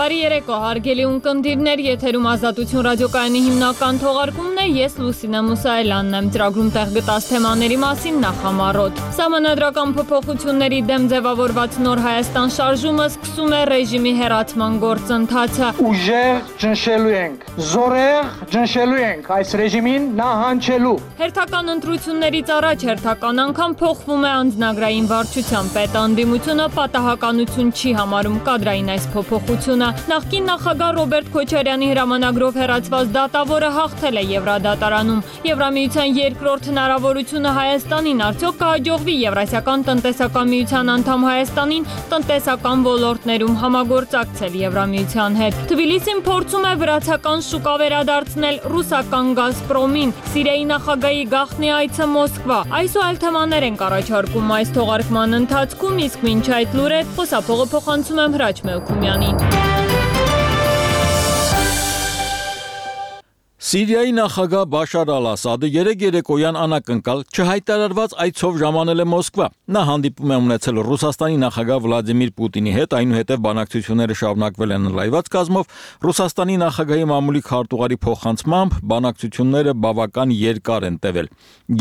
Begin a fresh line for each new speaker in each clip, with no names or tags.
Բարի երեկո, հարգելի ունկնդիրներ, եթերում Ազատություն ռադիոկայանի հիմնական թողարկումն է, ես Լուսինե Մուսայելյանն եմ, ծրագրում տեղ գտած թեմաների մասին նախամարոտ։ Սահմանադրական փոփոխությունների դեմ ձևավորված Նոր Հայաստան շարժումը սկսում է ռեժիմի հեռացման գործընթացը։
Ուժեղ ճնշելու ենք, զորեղ ճնշելու ենք այս ռեժիմին նահանջելու։
Հերթական ընտրություններից առաջ հերթական անգամ փոխվում է անձնագրային վարչության պետ, անդիմությունը պատահականություն չի համարում կադրային այս փոփոխությունը։ Նախկին նախագահ Ռոբերտ Քոչարյանի հրամանագրով հեռացված դատավորը հաղթել է Եվրադատարանում։ Եվրամիության երկրորդ հնարավորությունը Հայաստանին, արդյոք կհաջողվի Եվրասիական տնտեսական միության անդամ Հայաստանին տնտեսական ոլորտներում համագործակցել Եվրամիության հետ։ Թբիլիսին փորձում է վրացական շուկա վերադարձնել ռուսական Գազպրոմին, Սիրիայի նախագահի գաղտնի այցը Մոսկվա։ Այս ու այլ թեմաներ ենք առաջարկում այս թողարկման ընթացքում, իսկ մինչ այդ լուրեր խոսափողը փոխանցում եմ Հրաչ Մելքումյանին։
Սիրիայի նախագահ Բաշար Ալ-Ասադը երեկոյան անակնկալ չհայտարարված այցով ժամանել է Մոսկվա։ Նա հանդիպում է ունեցել Ռուսաստանի նախագահ Վլադիմիր Պուտինի հետ, այնուհետև բանակցությունները շարունակվել են լայված կազմով։ Ռուսաստանի նախագահի մամուլի քարտուղարի փոխանցմամբ բանակցությունները բավական երկար են տևել։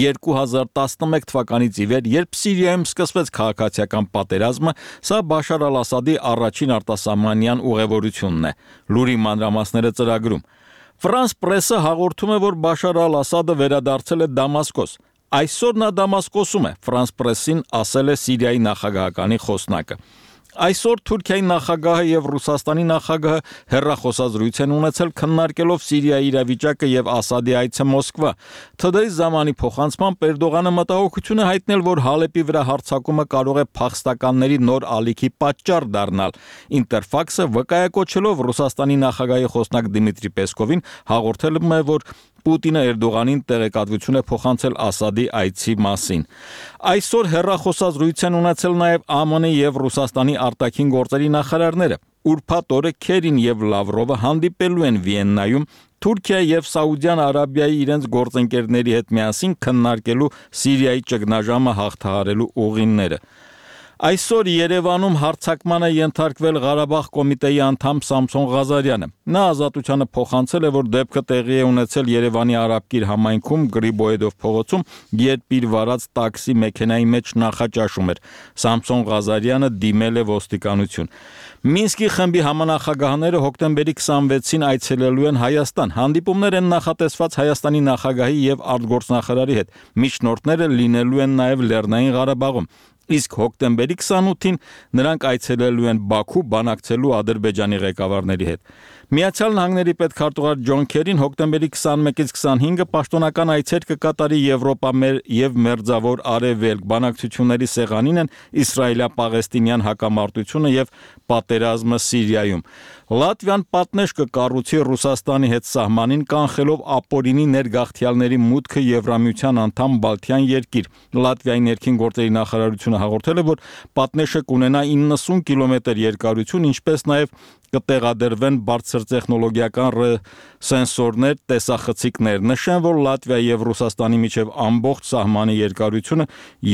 2011 թվականից ի վեր, երբ Սիրիայում սկսվեց քաղաքացիական պատերազմը, սա Բաշար Ալ-Ասադի առաջին արտասահմանյան ուղևորությունն է։ Լուրի մանրամասները ծրագրում։ Ֆրանս պրեսը հաղորդում է, որ Բաշար Ալ-Ասադը վերադարձել է Դամասկոս։ Այսօր նա Դամասկոսում է, Ֆրանս պրեսին ասել է Սիրիայի նախագահականի խոսնակը։ Այսօր Թուրքիայի նախագահը եւ Ռուսաստանի նախագահը հեռախոսազրույց են ունեցել քննարկելով Սիրիայի իրավիճակը եւ Ասադի այցը Մոսկվա։ ԹԴ-ի զամանի փոխանցմամբ Էրդողանը մտահոգություն է հայտնել, որ Հալեպի վրա հարձակումը կարող է փախստականների նոր ալիքի պատճառ դառնալ։ Ինտերֆաքսը վկայակոչելով Ռուսաստանի նախագահի խոսնակ Դիմիտրի Պեսկովին հաղորդել է, որ Պուտինը Էրդողանին տեղեկատվություն է փոխանցել Ասադի այցի մասին։ Այսօր հեռախոսազրույց են ունեցել նաև ԱՄՆ եւ Ռուսաստանի արտաքին գործերի նախարարները։ Ուրբաթ օրը Քերին եւ Լավրովը հանդիպելու են Վիեննայում Թուրքիա եւ Սաուդյան Արաբիայի իրենց գործընկերների հետ միասին քննարկելու Սիրիայի ճգնաժամը հաղթահարելու ուղիները։ Այսօր Երևանում հարձակման է ենթարկվել Ղարաբաղ կոմիտեի անդամ Սամսոն Ղազարյանը։ Նա Ազատությանը փոխանցել է, որ դեպքը տեղի է ունեցել Երևանի Արաբկիր համայնքում Գրիբոեդով փողոցում, երբ իր վարած տաքսի մեքենայի մեջ նախաճաշում էր։ Սամսոն Ղազարյանը դիմել է ոստիկանություն։ Մինսկի խմբի համանախագահները հոկտեմբերի 26-ին այցելելու են Հայաստան։ Հանդիպումներ են նախատեսված Հայաստանի նախագահի եւ արտգործնախարարի հետ։ Միջնորդները լինելու են նաեւ Լեռնային Ղարաբաղում։ Իսկ հոկտեմբերի 28-ին նրանք այցելելու են Բաքու բանակցելու Ադրբեջանի ղեկավարների հետ։ Միացյալ Նահանգների պետքարտուղար Ջոն Քերին հոկտեմբերի 21-ից 25-ը պաշտոնական այցեր կկատարի Եվրոպա եւ Մերձավոր Արևելք բանակցությունների սեղանին են իսրայելա-պաղեստինյան հակամարտությունը եւ պատերազմը Սիրիայում։ Լատվիան պատնեշ կկառուցի Ռուսաստանի հետ սահմանին կանխելով ապօրինի ներգաղթյալների մուտքը Եվրամիության անդամ Բալթյան երկիր։ Լատվիայի ներքին գործերի նախարարությունը հաղորդել է, որ պատնեշը կունենա 90 կիլոմետր երկարություն, ինչպես նաև կտեղադրվեն բարձր տեխնոլոգիական սենսորներ, տեսախցիկներ։ Նշեն, որ Լատվիայի եւ Ռուսաստանի միջև ամբողջ սահմանի երկարությունը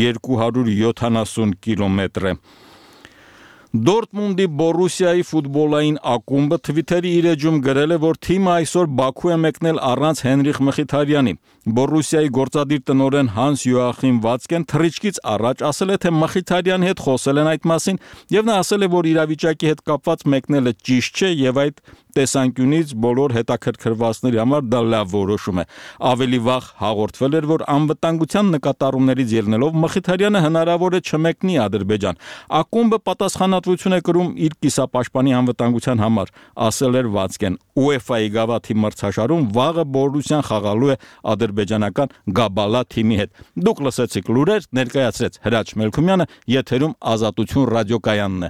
270 կիլոմետր է։ Դորտմունդի Բորուսիայի ֆուտբոլային ակումբը Թվիթերի իր էջում գրել է, որ թիմը այսօր Բաքու է մեկնել առանց Հենրիխ Մխիթարյանի։ Բորուսիայի գործադիր տնօրեն Հանս Յոախիմ Վացկեն թռիչքից առաջ ասել է, թե Մխիթարյանի հետ խոսել են այդ մասին, եւ նա ասել է, որ իրավիճակի հետ կապված մեկնելը ճիշտ չէ եւ այդ տեսանկյունից բոլոր հետաքրքրվածների համար դա լավ որոշում է։ Ավելի վաղ հաղորդվել էր, որ անվտանգության նկատառումներից ելնելով Մխիթարյանը հնարավոր է չմեկնի Ադրբեջան։ Ակումբը պատասխանատվություն է կրում իր կիսապաշտպանի անվտանգության համար, ասել էր Վացկեն։ UEFA-ի գավաթի մրցաշարում վաղը Բորուսիան խաղալու է ադրբեջանական Գաբալա թիմի հետ։ Դուք լսեցիք լուրեր, ներկայացրեց Հրաչ Մելքումյանը, եթերում Ազատություն ռադիոկայանն է։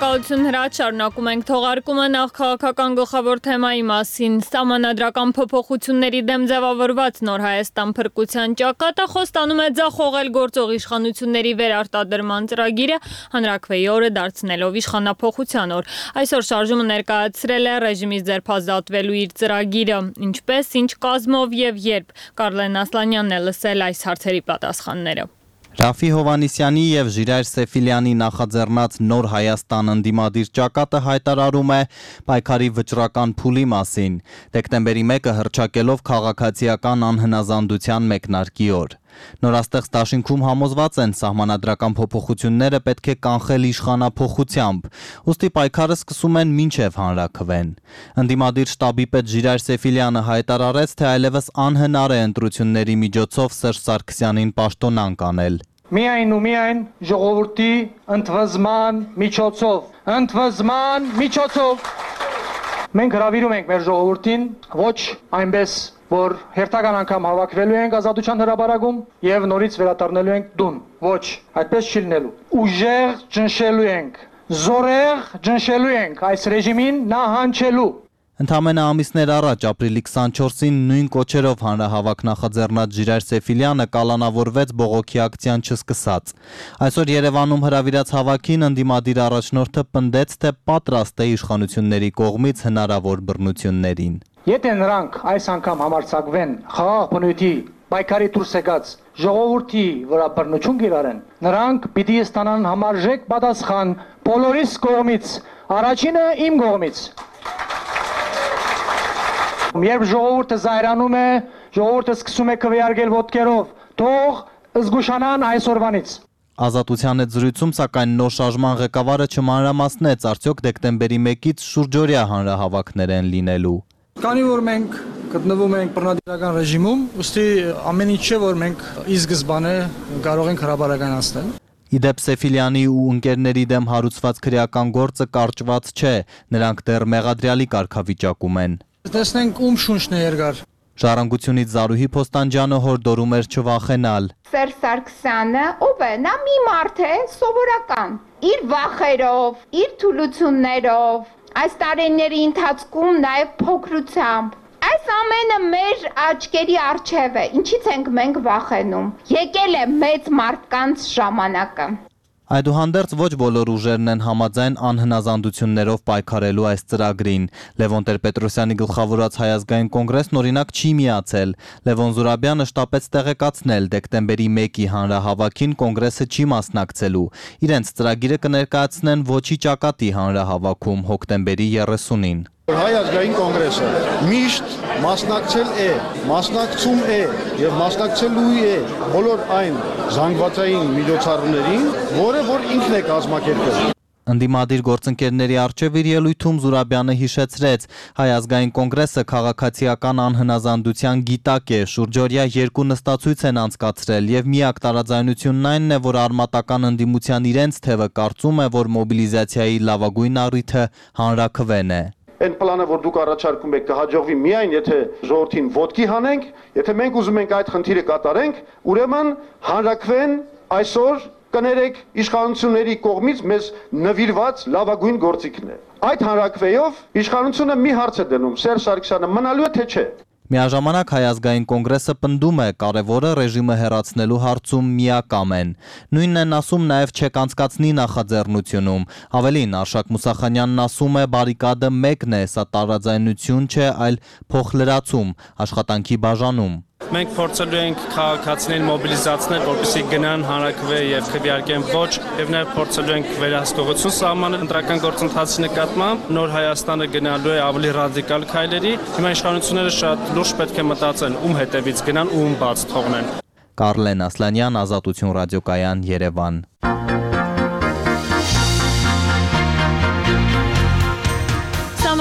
Շնորհակալություն Հրաչ, շարունակում ենք թողարկումը նախ քաղաքական գլխավոր թեմայի մասին։ Սահմանադրական փոփոխությունների դեմ ձևավորված Նոր Հայաստան փրկության ճակատը խոստանում է ձախողել գործող իշխանությունների վերարտադրման ծրագիրը հանրաքվեի օրը դարձնելով իշխանափոխության օր։ Այսօր շարժումը ներկայացրել է ռեժիմից ձերբազատվելու իր ծրագիրը, ինչպես, ինչ կազմով եւ երբ։ Կարլեն Ասլանյանն է լսել այս հարցերի պատասխանները։
Ռաֆի Հովանիսյանի և Ժիրայր Սեֆիլյանի նախաձեռնած Նոր Հայաստան ընդդիմադիր ճակատը հայտարարում է պայքարի վճռական փուլի մասին, դեկտեմբերի 1-ը հռչակելով քաղաքացիական անհնազանդության մեկնարկի օր։ Նորաստեղծ դաշինքում համոզված են սահմանադրական փոփոխությունները պետք է կանխել իշխանափոխությամբ, ուստի պայքարը սկսում են մինչև հանրաքվեն։ Ընդդիմադիր շտաբի պետ Ժիրայր Սեֆիլյանը հայտարարեց, թե այլևս անհնար է ընտրությունների միջոցով Սերժ Սարգսյանին պաշտոնանկ անել։
Միայն ու միայն ժողովրդի ընդվզման միջոցով մենք հրավիրում ենք մեր ժողովրդին ոչ այնպես որ հերթական անգամ հավաքվելու ենք ազատության հրապարակում եւ նորից վերադառնալու ենք տուն, ոչ, այդպես չի լինելու։ Ուժեղ ճնշելու ենք, զորեղ ճնշելու ենք այս ռեժիմին նահանջելու։
Ընդամենը ամիսներ առաջ ապրիլի 24-ին նույն կոչերով հանրահավաք նախաձեռնած Ժիրայր Սեֆիլյանը կալանավորվեց բողոքի ակցիան չսկսած։ Այսօր Երևանում հրավիրած հավաքին ընդդիմադիր առաջնորդը պնդեց, թե պատրաստ է իշխանությունների կողմից հնարավոր բռնություններին։
Եթե նրանք այս անգամ համարձակվեն խաղաղ բնույթի պայքարի դուրս եկած ժողովրդի վրա բռնություն կիրառեն, նրանք պիտի ստանան համարժեք պատասխան բոլորիս կողմից, առաջինը իմ կողմից։ Երբ ժողովուրդը զայրանում է, ժողովուրդը սկսում է քվեարկել ոտքերով, թող զգուշանան այսօրվանից։
Ազատության հետ զրույցում, սակայն նոր շարժման ղեկավարը չմանրամասնեց, արդյոք դեկտեմբերի 1-ից շուրջօրյա հանրահավաքներ են լինելու։
Քանի որ մենք գտնվում ենք բռնատիրական ռեժիմում, ուստի ամեն ինչ չէ, որ մենք ի սկզբանե կարող ենք հրապարականացնել։
Իդեպ Սեֆիլյանի ու ընկերների դեմ հարուցված քրեական գործը կարճված չէ, նրանք դեռ մեղադրյալի կարգավիճակում են։
Տեսնենք ում շունչն է երկար։
Ժառանգությունից Զարուհի Փոստանջյանը հորդորում էր չվախենալ։
Սերժ Սարգսյանը ով է, նա մի մարդ է, սովորական, իր վախերով, իր թուլություններով, այս տարիների ընթացքում նաև փոքրությամբ։ Այս ամենը մեր աչքերի առջև է, ինչից ենք մենք վախենում։ Եկել է մեծ մարդկանց ժամանակը։
Այդուհանդերձ ոչ բոլոր ուժերն են համաձայն անհնազանդություններով պայքարելու այս ծրագրին։ Լևոն Տեր-Պետրոսյանի գլխավորած Հայ ազգային կոնգրեսն օրինակ չի միացել։ Լևոն Զուրաբյանը շտապեց տեղեկացնել, դեկտեմբերի 1-ի հանրահավաքին կոնգրեսը չի մասնակցելու։ Իրենց ծրագիրը կներկայացնեն Ոչի ճակատի հանրահավաքում հոկտեմբերի 30-ին։
Հայ ազգային կոնգրեսը միշտ մասնակցել է, մասնակցում է եւ մասնակցելու է բոլոր այն զանգվածային միջոցառումներին, որ ինքն է կազմակերպել։
Ընդդիմադիր գործընկերների առջև իր ելույթում Զուրաբյանը հիշեցրեց, Հայ ազգային կոնգրեսը քաղաքացիական անհնազանդության գիտակ է, շուրջօրյա 2 նստացույց են անցկացրել եւ միակ տարաձայնությունն այնն է, որ արմատական ընդդիմության իրենց թևը կարծում է, որ մոբիլիզացիայի լավագույն առիթը հանրաքվեն է։
Այն պլանը, որ դուք առաջարկում եք, կհաջողվի միայն, եթե ժողովրդին ոտքի հանենք, եթե մենք ուզում ենք այդ խնդիրը կատարենք, ուրեմն հանրաքվեն այսօր կներեք իշխանությունների կողմից մեզ նվիրված լավագույն գործիքն է։ Այդ հանրաքվեով իշխանությունը մի հարց է դնում, Սերժ Սարգսյանը մնալու է թե չէ։
Միաժամանակ Հայ ազգային կոնգրեսը պնդում է, կարևորը ռեժիմը հեռացնելու հարցում միակամ են։ Նույնն են ասում նաև չեկանցկացնի նախաձեռնությունում։ Ավելին, Արշակ Մուսախանյանն ասում է, բարիկադը մեկն է, սա տարաձայնություն չէ, այլ փոխլրացում, աշխատանքի բաժանում։
Մենք փորձելու ենք քաղաքացիներին մոբիլիզացնել, որպեսզի գնան հանրաքվե եւ քվեարկեն ոչ, եւ նաեւ փորձելու ենք վերահսկողություն սահմանել ընտրական գործընթացի նկատմամբ։ Նոր Հայաստանը գնալու է ավելի ռադիկալ քայլերի։ Հիմա իշխանությունները շատ լուրջ պետք է մտածեն, ում հետևից գնան, ում բաց թողնեն։
Կարլեն Ասլանյան, Ազատություն ռադիոկայան, Երևան։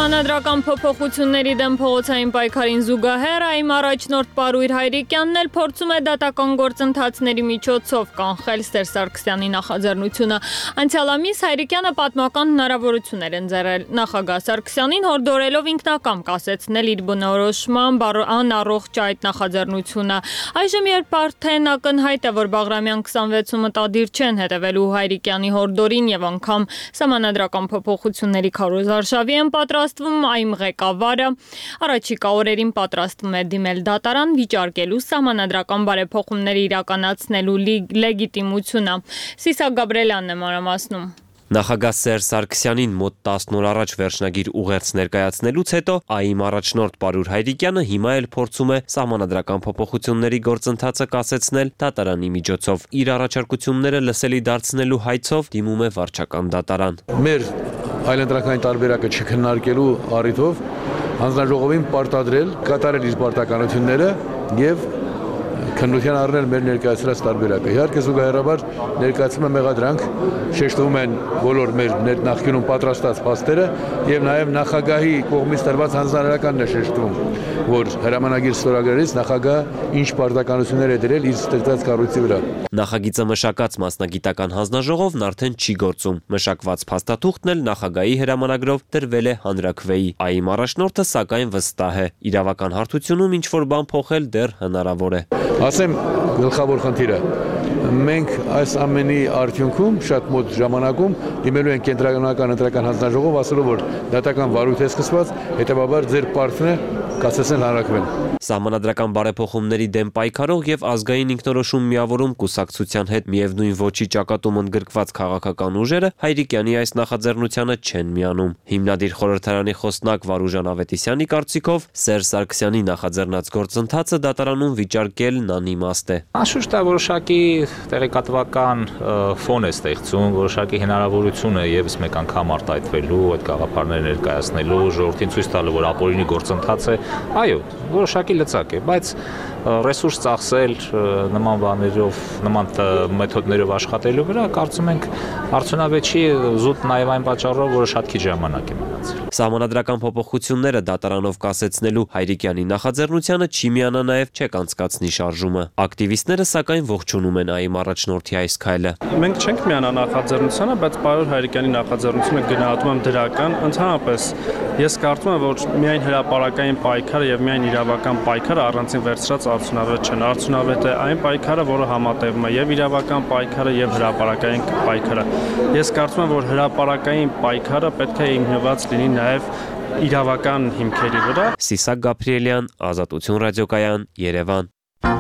Սահմանադրական փոփոխությունների դեմ փողոցային պայքարին զուգահեռ ԱԻՄ առաջնորդ Պարույր Հայրիկյանն էլ փորձում է դատական գործընթացների միջոցով կանխել Սերժ Սարգսյանի նախաձեռնությունը։ Անցյալ ամիս Հայրիկյանը պատմական հնարավորություն էր ընձեռել նախագահ Սարգսյանին հորդորելով ինքնակամ կասեցնել իր բնորոշմամբ անառողջ այդ նախաձեռնությունը։ Այժմ երբ արդեն ակնհայտ է, որ Բաղրամյան 26-ը մտադիր չեն հետևելու Հայրիկյանի հորդորին եւ անգամ սահմանադրական փոփոխությունների քարոզարշավի են պատրաստվում, ԱԻՄ ղեկավարը առաջիկա օրերին պատրաստվում է դիմել դատարան վիճարկելու սահմանադրական բարեփոխումներ իրականացնելու լեգիտիմությունը։ Սիսակ Գաբրելյանն է մանրամասնում։
Նախագահ Սերժ Սարգսյանին մոտ 10 օր առաջ վերջնագիր ուղերձ ներկայացնելուց հետո ԱԻՄ առաջնորդ Պարույր Հայրիկյանը հիմա էլ փորձում է սահմանադրական փոփոխությունների գործընթացը կասեցնել դատարանի միջոցով։ Իր առաջարկությունները լսելի դարձնելու հայցով դիմում է վարչական դատարան։
Մեր այլընտրանքային տարբերակը չքննարկելու առիթով հանձնաժողովին պարտադրել կատարել իր պարտականությունները եւ քննության առնել մեր ներկայացրած տարբերակը։ Իհարկե զուգահեռաբար ներկայացում է մեղադրանք, շեշտվում են բոլոր մեր նախկինում պատրաստած փաստերը եւ նաեւ նախագահի կողմից տրված հանձնարարականն է շեշտվում, որ հրամանագիր ստորագրելիս նախագահը ինչ պարտականություններ է դրել իր ստեղծած կառույցի վրա։
Նախագիծը մշակած մասնագիտական հանձնաժողովն արդեն չի գործում։ Մշակված փաստաթուղթն էլ նախագահի հրամանագրով դրվել է հանրաքվեի։ ԱԻՄ առաջնորդը սակայն վստահ է, իրավական հարթությունում ինչ որ բան փոխել դեռ հնարավոր է։
Ասեմ գլխավոր խնդիրը մենք այս ամենի արդյունքում շատ մոտ ժամանակում դիմելու են կենտրոնական ընտրական հանձնաժողով ասելով որ դատական վարույթ է սկսված, հետևաբար ձեր պարտքն է կասեցնել հանրաքվեն։
Սահմանադրական բարեփոխումների դեմ պայքարող եւ ազգային ինքնորոշում միավորում կուսակցության հետ միևնույն ոչի ճակատում ընդգրկված քաղաքական ուժերը Հայրիկյանի այս նախաձեռնությանը չեն միանում։ Հիմնադիր խորհրդարանի խոսնակ Վարուժան Ավետիսյանի կարծիքով Սերժ Սարգսյանի նախաձեռնած գործընթացը դատարանում վիճարկելն անիմաստ է։
Անշուշտ է որոշակի տեղեկատվական ֆոն է ստեղծում, որոշակի հնարավորություն է եւս մեկ անգամ արտահայտվելու, այդ գաղափարները ներկայացնելու, ժողովրդին ցույց տալու, որ ապօրինի գործընթաց է։ Այո, որոշակի լծակ է, բայց ռեսուրս ծախսել նման բաներով, նման մեթոդներով աշխատելու վրա կարծում ենք արդյունավետ չի, զուտ նաև այն պատճառով, որ շատ քիչ ժամանակ է մնացել։
Սահմանադրական փոփոխությունները դատարանով կասեցնելու Հայրիկյանի նախաձեռնությանը չի միանա նաև չեք անցկացնի շարժումը։ Ակտիվիստները սակայն ողջունում են ԱԻՄ առաջնորդի այս քայլը։
Մենք չենք միանա նախաձեռնությանը, բայց Պարույր Հայրիկյանի նախաձեռնությունը գնահատում եմ դրական։ Ընդհանրապես ես կարծում եմ, որ միայն հրապարակային պայքարը եւ միայն իրավական պայքարը առանցին վերցրած արդյունավետ չեն։ Արդյունավետ է այն պայքարը, որը համատեղում է եւ իրավական պայքարը եւ հրապարակային պայքարը։ Ես կարծում եմ, որ հրապարակային պայքարը պետք է հիմնված լինի նաեւ իրավական հիմքերի վրա։
Սիսակ Գաբրելյան, Ազատություն ռադիոկայան, Երևան։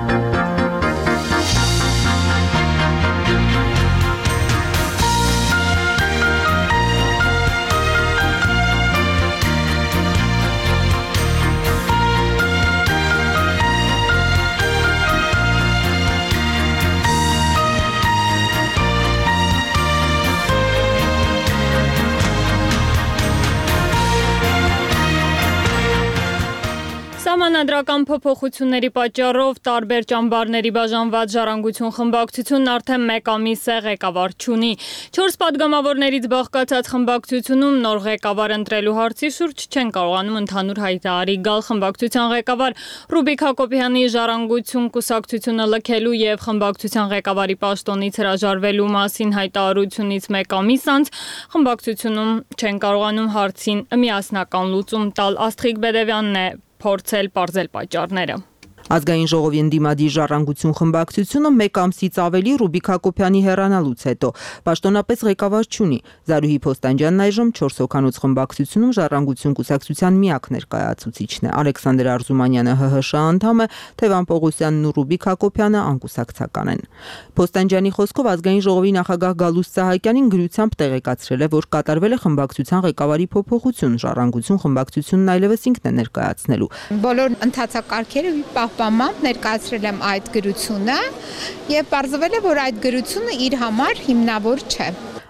Սահմանադրական փոփոխությունների պատճառով տարբեր ճամբարների բաժանված Ժառանգություն խմբակցությունն արդեն 1 ամիս է ղեկավար չունի։ 4 падգամավորներից բաղկացած խմբակցությունում նոր ղեկավար ընտրելու հարցի շուրջ չեն կարողանում ընդհանուր հայտարարի գալ խմբակցության ղեկավար Ռուբիկ Հակոբյանի Ժառանգություն կուսակցությունը լքելու եւ խմբակցության ղեկավարի պաշտոնից հրաժարվելու մասին հայտարարությունից 1 ամիս անց խմբակցությունում չեն կարողանում հարցին միասնական լուծում տալ։ Աստղիկ Բեդևյանն է փորձել պարզել պատճառները։
Ազգային ժողովի ընդդիմադիր Ժառանգություն խմբակցությունը 1 ամսից ավելի Ռուբիկ Հակոբյանի հեռանալուց հետո պաշտոնապես ղեկավար չունի։ Զարուհի Փոստանջյանն այժմ 4 հոգանոց խմբակցությունում Ժառանգություն կուսակցության միակ ներկայացուցիչն է։ Ալեքսանդր Արզումանյանը ՀՀՇ անդամ է, Թևան Պողոսյանն ու Ռուբիկ Հակոբյանը անկուսակցական են։ Փոստանջյանի խոսքով Ազգային ժողովի նախագահ Գալուստ Սահակյանին գրությամբ տեղեկացրել է, որ կատարվել է խմբակցության ղեկավարի փոփոխություն, Ժառանգություն խմբակցությունն այլևս ինքն է ներկայացնելու։
Բոլոր ընթացակարգերը պահպանմամբ ներկայացրել եմ այդ գրությունը եւ պարզվել է, որ այդ գրությունը իր համար հիմնավոր չէ։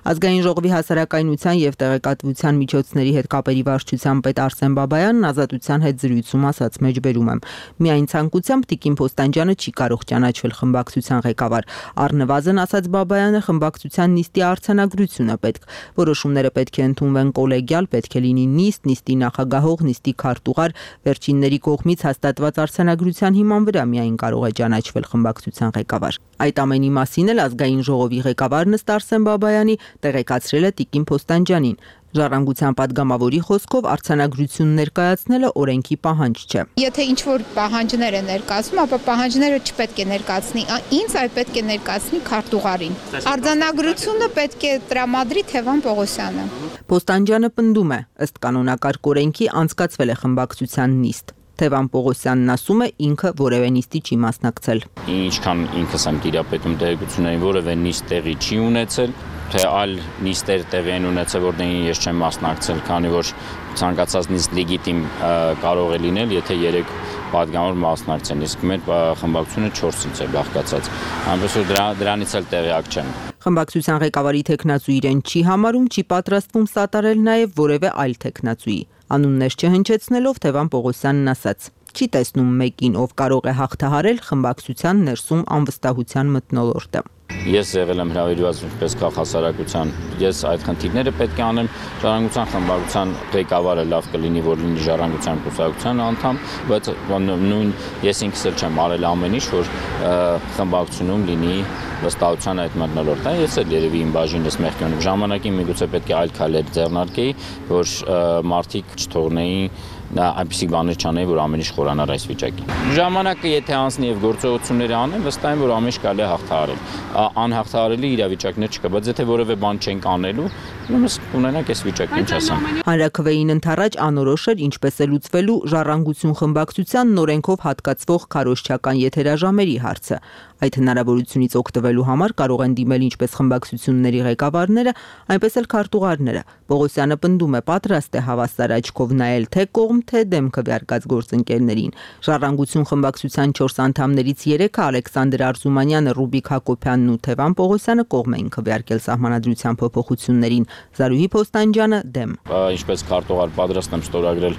Ազգային ժողովի հասարակայնության եւ տեղեկատվության միջոցների հետ կապերի վարչության պետ Արսեն Բաբայանն Ազատության հետ զրույցում ասաց մեջբերում եմ. Միայն ցանկությամբ Տիկին Փոստանջյանը չի կարող ճանաչվել խմբակցության ղեկավար։ Առնվազն ասաց Բաբայանը խմբակցության նիստի արձանագրությունը պետք։ Որոշումները պետք է ընդունվեն կոլեգիալ, պետք է լինի նիստի նախագահող, նիստի քարտուղար, վերջինների կողմից հաստատված արձանագրության հիման վրա միայն կարող է ճանաչվել խմբակցության ղեկավար։ Այդ ամենի մասին էլ ազգային ժողովի ղեկավարն ըստ Արսեն Բաբայանի տեղեկացրել է Տիկին Փոստանջյանին։ Ժառանգության падգամավորի խոսքով արձանագրություն ներկայացնելը օրենքի պահանջ չէ։
Եթե ինչ-որ պահանջներ է ներկայացում, ապա պահանջները չպետք է ներկայացնի ինձ, այլ պետք է ներկայացնի քարտուղարին։ Արձանագրությունը պետք է տրամադրի Թևան Պողոսյանը։
Փոստանջյանը պնդում է, ըստ կանոնակարգ օրենքի անցկացվել է խմբակցության նիստ։ Թևան Պողոսյանն ասում է ինքը որևէ նիստի չի մասնակցել։
Ինչքան ինքս եմ տիրապետում տեղեկություններին, որևէ նիստ տեղի չի ունեցել, թե այլ նիստեր տեղի են ունեցել, որտեղ ես չեմ մասնակցել, քանի որ ցանկացած նիստ լեգիտիմ կարող է լինել, եթե 3 падգամավոր մասնակցեն, իսկ մեր խմբակցությունը 4-ից է բաղկացած։ Այնպես որ դրանից էլ տեղյակ չեմ։
Խմբակցության ղեկավարի թեկնածու իրեն չի համարում, չի պատրաստվում սատարել նաև որևէ այլ թեկնածուի։ Անուններ չհնչեցնելով Թևան Պողոսյանն ասաց. Չի տեսնում մեկին, ով կարող է հաղթահարել խմբակցության ներսում անվստահության մթնոլորտը։
Ես եղել եմ հրավիրված որպես քաղաքասարակության, ես այդ խնդիրները պետք է անեմ, ժառանգության խմբակցության ղեկավարը լավ կլինի, որ լինի ժառանգության կուսակցության անդամ, բայց նույն ես ինքս էլ չեմ արել ամեն ինչ, որ խմբակցությունում լինի վստահության այդ մթնոլորտը, ես էլ երևի իմ բաժինս մեղքի ունեմ, ժամանակին միգուցե պետք է այլ քայլեր ձեռնարկեի, որ մարդիկ չթողնեին այնպիսի բաներ չանեի, որ ամեն ինչ խորանար այս վիճակին։ Ժամանակը եթե անցնի եւ գործողությունները անեն, վստահ եմ, որ ամեն ինչ կարելի է հաղթահարել։ Անհաղթահարելի իրավիճակներ չկա, բայց եթե որևէ բան չենք անելու, ուրեմն ունենանք այս վիճակը, ինչ ասեմ։
Հանրաքվեին ընթരാճ անորոշ էր ինչպես է լուծվելու ժառանգություն խմբակցության նորենքով հատկացվող քարոզչական եթերաժամերի հարցը։ Այդ հնարավորությունից օգտվելու համար կարող են դիմել ինչպես խմբակցությունների ղեկավարները, այնպես էլ քարտուղարները։ Պողոսյանը պնդում է պատրաստ է հավասար աչքով նայել թե կողմ, թե դեմ քվեարկած գործընկերներին։ Ժառանգություն խմբակցության 4 անդամներից 3-ը Ալեքսանդր Արզումանյանը, Ռուբիկ Հակոբյանն ու Թևան Պողոսյանը կողմ էին քվեարկել սահմանադրության փոփոխություններին։ Զարուհի Փոստանջյանը դեմ։
Ինչպես քարտուղար պատրաստ եմ ստորագրել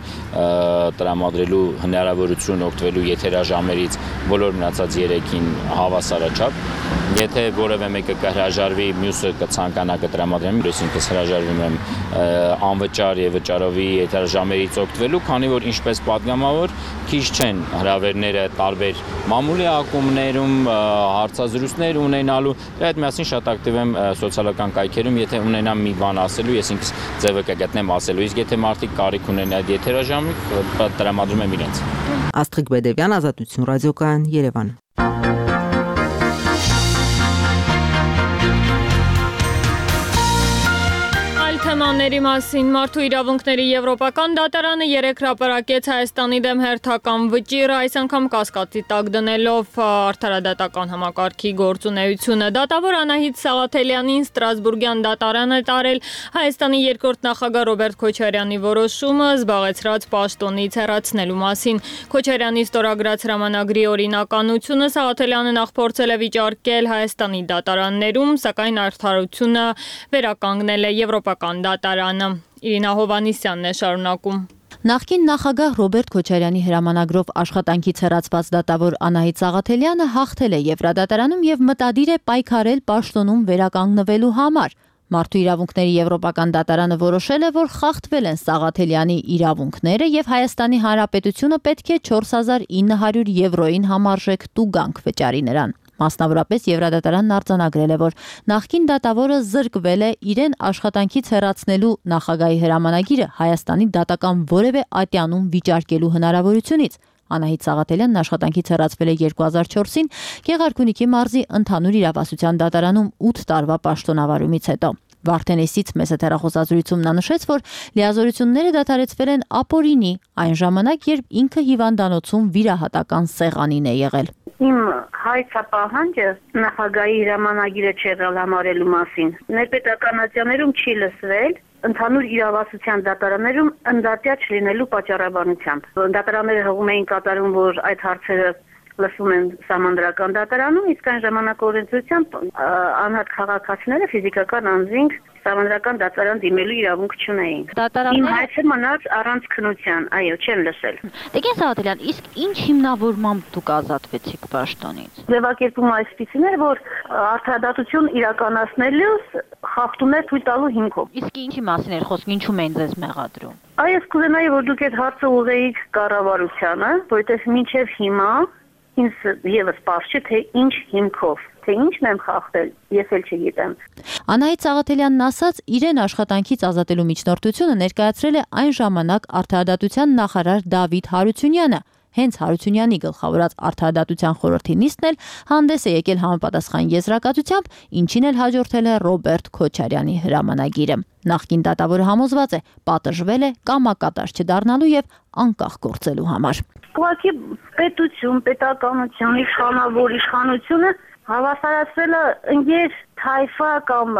տրամադրելու հնարավորություն օգտվելու եթերաժամերից բոլոր մնացած 3-ին հավասարաչափ։ Եթե որևէ մեկը կհրաժարվի, մյուսը կցանկանա կտրամադրեմ, այսինքն հրաժարվում եմ անվճար եւ վճարովի եթերաժամերից օգտվելու, քանի որ ինչպես падգամավոր քիչ չեն հրավերները տարբեր մամուլի ակումբներում հարցազրույցներ ունենալու, այդ միասին շատ ակտիվ եմ սոցիալական կայքերում, եթե ունենամ մի բան ասելու, ես ինքս ձևը կգտնեմ ասելու, իսկ եթե մարդիկ կարիք ունեն այդ եթերաժամի, տրամադրում եմ իրենց։
Աստղիկ Բեդևյան, Ազատություն ռադիոկայան, Երևան։
Թեմաների մասին Մարդու իրավունքների եվրոպական դատարանը 3 հրապարակեց Հայաստանի դեմ հերթական վճիռ, այս անգամ կասկածի տակ դնելով արդարադատական համակարգի գործունեությունը։ Դատավոր Անահիտ Սաղաթելյանին Ստրասբուրգյան դատարանը տարել Հայաստանի երկրորդ նախագահ Ռոբերտ Քոչարյանի որոշումը զբաղեցրած պաշտոնից հեռացնելու մասին։ Քոչարյանի ստորագրած հրամանագրի օրինականությունը Սաղաթելյանը նախ փորձել է վիճարկել Հայաստանի դատարաններում, սակայն արդարությունը վերականգնել է եվրոպական դատարանը։ Իրինա Հովանիսյանն է շարունակում։
Նախկին նախագահ Ռոբերտ Քոչարյանի հրամանագրով աշխատանքից հեռացված դատավոր Անահիտ Սաղաթելյանը հաղթել է Եվրադատարանում եւ մտադիր է պայքարել պաշտոնում վերականգնվելու համար։ Մարդու իրավունքների եվրոպական դատարանը որոշել է, որ խախտվել են Սաղաթելյանի իրավունքները եւ Հայաստանի Հանրապետությունը պետք է 4900 եվրոին համարժեք տուգանք վճարի նրան։ Մասնավորապես Եվրադատարանն արձանագրել է, որ նախկին դատավորը զրկվել է իրեն աշխատանքից հեռացնելու նախագահի հրամանագիրը Հայաստանի դատական որևէ ատյանում վիճարկելու հնարավորությունից։ Անահիտ Սաղաթելյանն աշխատանքից հեռացվել է 2004-ին Գեղարքունիքի մարզի ընդհանուր իրավասության դատարանում 8 տարվա պաշտոնավարումից հետո։ Վարդենեսից մեծ հեռախոսազրույցում նա նշեց, որ լիազորությունները դադարեցվել են ապօրինի այն ժամանակ, երբ ինքը հիվանդանոցում վիրահատական սեղանին է եղել։
Իմ հայցապահանջը նախագահի հրամանագիրը չեղալ համարելու մասին ներպետականացիաներում չի լսվել, ընդհանուր իրավասության դատարաններում ընդդատյա չլինելու պատճառաբանությամբ։ Դատարանները հողում էին կատարում, որ այդ հարցերը լսում են սահմանադրական դատարանում, իսկ այն ժամանակ օրենսդրությամբ անհատ քաղաքացիները ֆիզիկական անձինք սահմանադրական դատարան դիմելու իրավունք չունեին։ Իմ հայցը մնաց առանց քննության, այո, չեն լսել։
Տիկին Սաղաթելյան, իսկ ինչ հիմնավորմամբ դուք ազատվեցիք պաշտոնից։
Ձևակերպումը այսպիսին էր, որ արդարադատություն իրականացնելուց խախտումներ թույլ տալու հիմքով։
Իսկ ինչի մասին էր խոսքը, ինչու են ձեզ մեղադրում։
Այս կուզենայի, որ դուք այդ հարցը ուղղեիք կառավարությանը, որովհետև մինչև հիմա ինձ եւս պարզ չէ, թե ինչ հիմքով, թե ինչն եմ խախտել, ես էլ չգիտեմ։
Անահիտ Սաղաթելյանն ասաց, իրեն աշխատանքից ազատելու միջնորդությունը ներկայացրել է այն ժամանակ արդարադատության նախարար Դավիթ Հարությունյանը։ Հենց Հարությունյանի գլխավորած արդարադատության խորհրդի նիստն էլ հանդես է եկել համապատասխան եզրակացությամբ, ինչին էլ հաջորդել է Ռոբերտ Քոչարյանի հրամանագիրը։ Նախկին դատավորը համոզված է, պատժվել է կամակատար չդառնալու եւ անկախ գործելու համար։
Ուղղակի պետություն, պետականություն, իշխանությունը հավասարացրել է ընկեր թայֆա կամ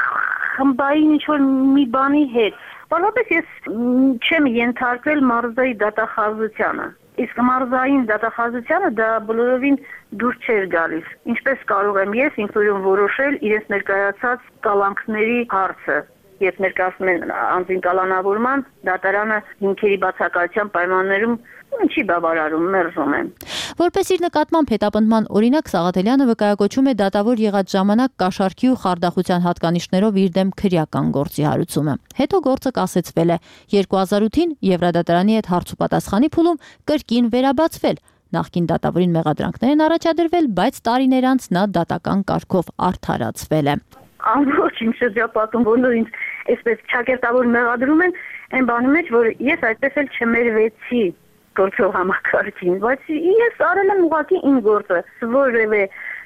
խմբային ինչ-որ մի բանի հետ։ Որովհետև ես չեմ ենթարկվել մարզայի դատախազությանը։ Իսկ մարզային դատախազությանը դա բոլորովին դուր չէր գալիս։ Ինչպես կարող եմ ես ինքնուրույն որոշել իրենց ներկայացած կալանքների հարցը։ Երբ ներկայացնում են անձին կալանավորման, դատարանը հիմքերի բացակայության պայմաններում ինչի բավարարում, մերժում են։
Որպես իր նկատմամբ հետապնդման օրինակ Սաղաթելյանը վկայակոչում է դատավոր եղած ժամանակ կաշառքի ու խարդախության հատկանիշներով իր դեմ քրեական գործի հարուցումը։ Հետո գործը կասեցվել է 2008-ին Եվրադատարանի հետ հարցուպատասխանի փուլում կրկին վերաբացվել։ Նախկին դատավորին մեղադրանքներ են առաջադրվել, բայց տարիներ անց նա դատական կարգով արդարացվել է։
Ամբողջ իմ շրջապատում բոլոր ինձ այսպես ճակերտավոր մեղադրում են այն բանի մեջ, որ ես այդպես էլ չմերվեցի գործող համակարգին, բայց ես արել եմ ուղղակի իմ գործը, որևէ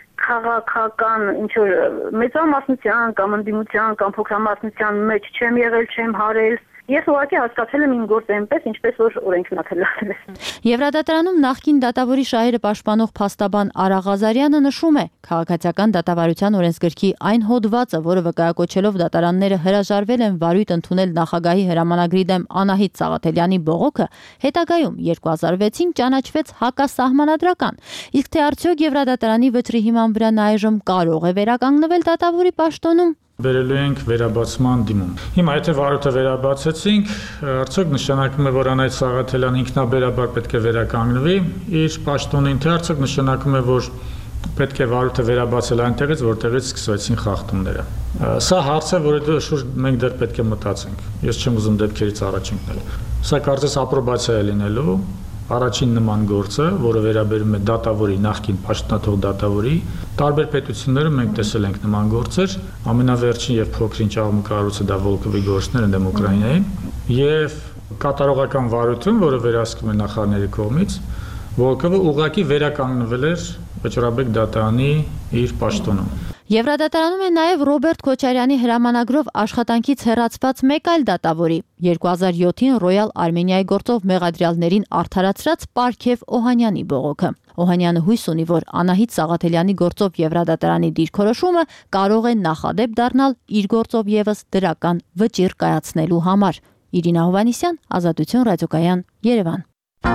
քաղաքական ինչ-որ մեծամասնության կամ ընդդիմության կամ փոքրամասնության մեջ չեմ եղել, չեմ հարել։ Ես ուղղակի հասկացել եմ իմ գործը այնպես, ինչպես որ օրենքն աթելացել է։
Եվրադատարանում նախկին դատավորի շահերը պաշտպանող փաստաբան Արա Ղազարյանը նշում է, քաղաքացիական դատավարության օրենսգրքի այն հոդվածը, որը վկայակոչելով դատարանները հրաժարվել են վարույթ ընդունել նախագահի հրամանագրի դեմ Անահիտ Սաղաթելյանի բողոքը, հետագայում 2006-ին ճանաչվեց հակասահմանադրական։ Իսկ թե արդյոք Եվրադատարանի վճռի հիման վրա նա այժմ կարող է վերականգնվել դատավորի պաշտոնում։
Բերելու ենք վերաբացման դիմում։ Հիմա եթե վարույթը վերաբացեցինք, արդյոք նշանակում է, որ Անահիտ Սաղաթելյանը ինքնաբերաբար պետք է վերականգնվի իր պաշտոնին, թե արդյոք նշանակում է, որ պետք է վարույթը վերաբացել այնտեղից, որտեղից սկսվեցին խախտումները։ Սա հարց է, որի շուրջ մենք դեռ պետք է մտածենք։ Ես չեմ ուզում դեպքերից առաջ ընկնել։ Սա կարծես ապրոբացիա է լինելու առաջին նման գործը, որը վերաբերում է դատավորի, նախկին պաշտոնաթող դատավորի, տարբեր պետություններում մենք տեսել ենք նման գործեր, ամենավերջին եւ փոքրին ճաղմկարոցը դա Վոլկովի գործն էր դեմ Ուկրաինայի, եւ կատարողական վարույթում, որը վերահսկվում է նախարարների կողմից, Վոլկովը ուղղակի վերականգնվել էր վճռաբեկ դատարանի իր պաշտոնում։
Եվրադատարանում է նաև Ռոբերտ Քոչարյանի հրամանագրով աշխատանքից հեռացված մեկ այլ դատավորի 2007-ին Ռոյալ Արմենիայի գործով մեղադրյալներին արդարացրած Պարքև Օհանյանի բողոքը։ Օհանյանը հույս ունի, որ Անահիտ Սաղաթելյանի գործով Եվրադատարանի դիրքորոշումը կարող է նախադեպ դառնալ իր գործով եւս դրական վճիռ կայացնելու համար։ Իրինա Հովանիսյան, Ազատություն ռադիոկայան, Երևան։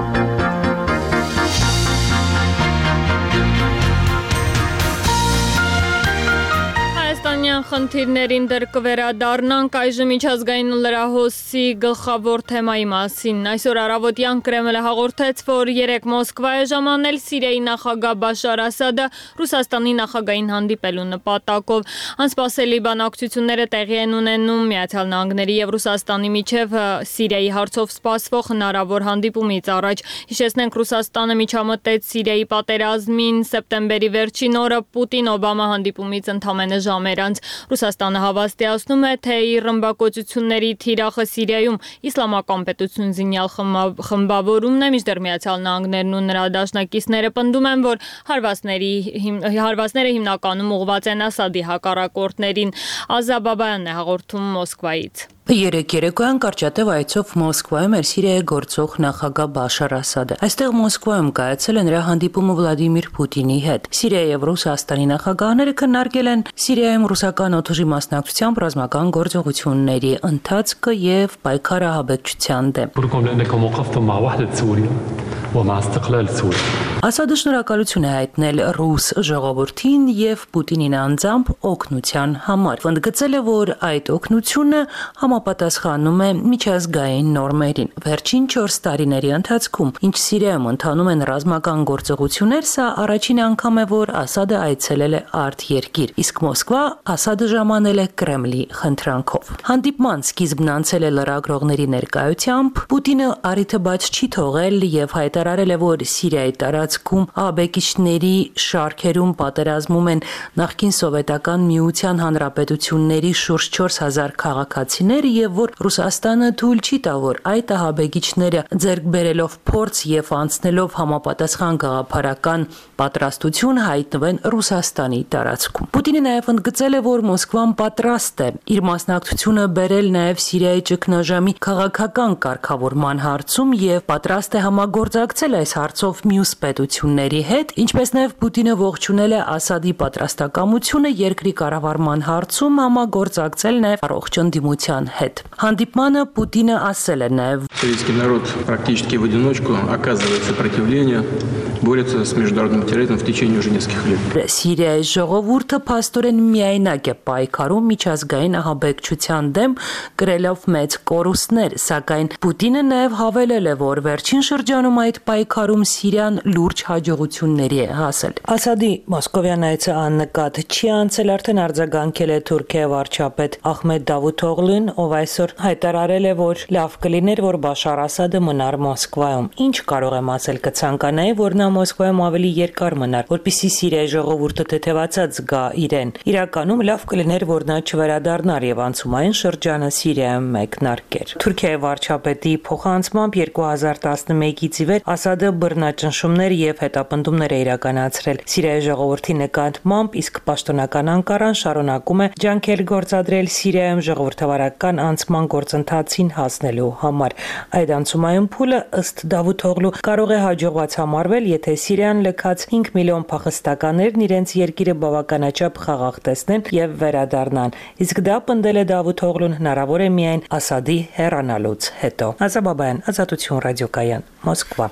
Խնդիրներին դեռ կվերադառնանք այժմ միջազգային լրահոսի գլխավոր թեմայի մասին։ Այսօր առավոտյան Կրեմլը հաղորդեց, որ 3 Մոսկվա է ժամանել Սիրիայի նախագահ Բաշար Ասադը Ռուսաստանի նախագահին հանդիպելու նպատակով։ Անսպասելի բանակցությունները տեղի են ունենում Միացյալ Նահանգների եւ Ռուսաստանի միջև Սիրիայի հարցով սպասվող հնարավոր հանդիպումից առաջ։ Հիշեցնենք, Ռուսաստանը միջամտեց Սիրիայի պատերազմին սեպտեմբերի վերջին օրը Պուտին-Օբամա հանդիպումից ընդամենը ժամեր անց։ Ռուսաստանը հավաստիացնում է, թե իր ռմբակոծությունների թիրախը Սիրիայում իսլամական պետություն զինյալ խմբավորումն է, մինչդեռ Միացյալ Նահանգներն ու նրա դաշնակիցները պնդում են, որ հարվածները հիմնականում ուղղված են Ասադի հակառակորդներին։ Ազա Բաբայանն է հաղորդում Մոսկվայից։
Երեկ երեկոյան կարճատև այցով Մոսկվայում էր Սիրիայի գործող նախագահ Բաշար Ասադը։ Այստեղ Մոսկվայում կայացել է նրա հանդիպումը Վլադիմիր Պուտինի հետ։ Սիրիայի եւ Ռուսաստանի նախագահները քննարկել են Սիրիայում ռուսական օդուժի մասնակցությամբ ռազմական գործողությունների ընթացքը եւ պայքարը ահաբեկչության դեմ։ Ասադը շնորհակալություն է հայտնել ռուս ժողովրդին եւ Պուտինին անձամբ օգնության համար։ Ընդգծել է, որ այդ օգնությունը համապատասխանում է միջազգային նորմերին։ Վերջին 4 տարիների ընթացքում, ինչ Սիրիայում ընթանում են ռազմական գործողություններ, սա առաջին անգամ է, որ Ասադը այցելել է արտերկիր, իսկ Մոսկվա Ասադը ժամանել է Կրեմլի խնդրանքով։ Հանդիպման սկիզբն անցել է լրագրողների ներկայությամբ։ Պուտինը առիթը բաց չի թողել եւ հայտարարել է, որ Սիրիայի տարածքում աբեկիչների շարքերում պատերազմում են նախկին սովետական միության հանրապետությունների շուրջ 4000 քաղաքացիներ եւ որ Ռուսաստանը թույլ չի տա, որ այդ ահաբեկիչները ձեռք բերելով փորձ եւ անցնելով համապատասխան գաղափարական պատրաստություն հայտնվեն Ռուսաստանի տարածքում։ Պուտինը նաեւ ընդգծել է, որ Մոսկվան պատրաստ է իր մասնակցությունը բերել նաեւ Սիրիայի ճգնաժամի քաղաքական կարգավորման հարցում եւ պատրաստ է համագործակցել այս հարցով մյուս պետությունների հետ, ինչպես նաեւ Պուտինը ողջունել է Ասադի պատրաստակամությունը երկրի կառավարման հարցում համագործակցել նաեւ առողջ ընդդիմության հետ։ Հանդիպմանը Պուտինը ասել է նաեւ.
Сирийский народ практически в одиночку оказывает сопротивление, борется с международным терроризмом в течение уже нескольких лет.
Սիրիայի ժողովուրդը փաստորեն միայնակ է պայքարում միջազգային ահաբեկչության դեմ, կրելով մեծ կորուստներ, սակայն Պուտինը նաև հավելել է, որ վերջին շրջանում այդ պայքարում Սիրիան լուրջ հաջողությունների է հասել։ Ասադի մոսկովյան այցը աննկատ չի անցել, արդեն արձագանքել է Թուրքիայի վարչապետ Ահմեդ Դավութօղլուն, ով այսօր հայտարարել է, որ լավ կլիներ, որ Բաշար Ասադը մնար Մոսկվայում։ Ինչ կարող եմ ասել, կցանկանայի, որ նա Մոսկվայում ավելի երկար մնար, որպեսզի Սիրիայի ժողովուրդը թեթևացած զգա իրեն։ Իրականում լավ կլիներ, որ նա չվերադառնար եւ անցումային շրջանը Սիրիայում մեկնարկեր։ Թուրքիայի վարչապետի փոխանցմամբ 2011-ից ի վեր Ասադը բռնաճնշումներ եւ հետապնդումներ է իրականացրել Սիրիայի ժողովրդի նկատմամբ, իսկ պաշտոնական Անկարան շարունակում է ջանքեր գործադրել Սիրիայում ժողովրդավարական անցման գործընթացին հասնելու համար։ Այդ անցումային փուլը ըստ Դավութօղլու կարող է հաջողված համարվել, եթե Սիրիան լքած 5 միլիոն փախստականներն իրենց երկիրը բավականաչափ խաղաղ տեսնեն եւ վերադառնան։ Իսկ դա պնդել է Դավութօղլուն հնարավոր է միայն Ասադի հեռանալուց հետո։ Ազաբաբայան, Ազատություն ռադիոկայան, Մոսկվա։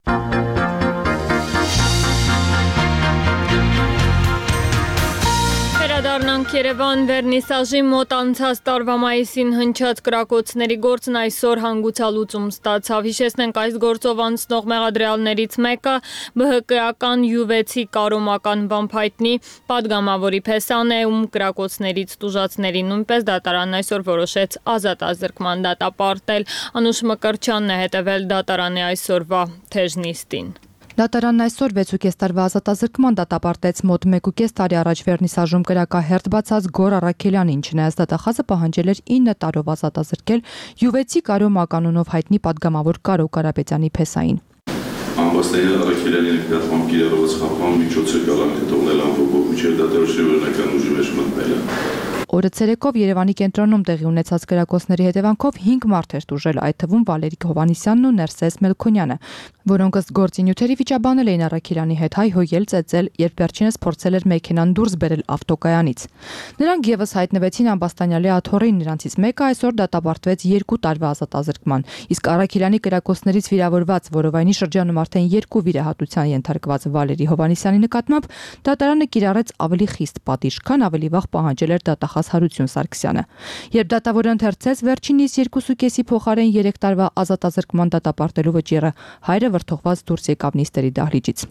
Դառնանք Երևան, Վերնիսաժի մոտ անցած տարվա մայիսին հնչած կրակոցների գործն այսօր հանգուցալուծում ստացավ։ Հիշեցնենք, այս գործով անցնող մեղադրյալներից մեկը ԲՀԿ-ական յուվեցի կարոմական վամփայտնի падգամավորի Փեսան է, ում կրակոցներից տուժածների նույնպես դատարանն այսօր որոշեց ազատ ազրկման դատապարտել։ Անուշ Մկրտչյանն է հետևել դատարանի այսօրվա թեժ նիստին։
Դատարանն այսօր 6.5 տարվա ազատազրկման դատապարտեց մոտ 1.5 տարի առաջ Վերնիսաժում կրակահերթ բացած Գոր Առաքելյանին, չնայած դատախազը պահանջել էր 9 տարով ազատազրկել յուվեցի կարոմականունով հայտնի падգամավոր Կարո Կարապետյանի Փեսային։
Ամբաստայինը Առաքելյանի նկատմամբ կիրառված խափման միջոցը կարող է թողնել ամփոփ միջև դատորոշի օրինական ուժի մեջ մտնելը։
Օրը ցերեկով Երևանի կենտրոնում տեղի ունեցած կրակոցների հետևանքով 5 մարդ էր տուժել, այդ թվում Վալերիկ Հովհաննիսյանն ու Ներսես Մելքոնյանը, որոնք ըստ գործի նյութերի վիճաբանել էին Առաքելյանի հետ հայհոյել, ծեծել, երբ վերջինս փորձել էր մեքենան դուրս բերել ավտոկայանից։ Նրանք եւս հայտնվեցին Ամբաստանյալի աթոռին, նրանցից մեկը այսօր դատապարտվեց 2 տարվա ազատազրկման, իսկ Առաքելյանի կրակոցներից վիրավորված որովայնի շրջանում արդեն 2 վիրահատության ենթարկված Վալերի Հովհաննիսյանի նկատմամբ դատարանը կիրառեց ավելի խիստ պատիժ, քան ավելի վաղ պահանջել էր դատախազ Հարություն Սարգսյանը։ Երբ դատավորը ընթերցեց վերջինիս 2.5-ի փոխարեն 3 տարվա ազատազրկման դատապարտելու վճիռը, հայրը վրթողված դուրս եկավ նիստերի դահլիճից։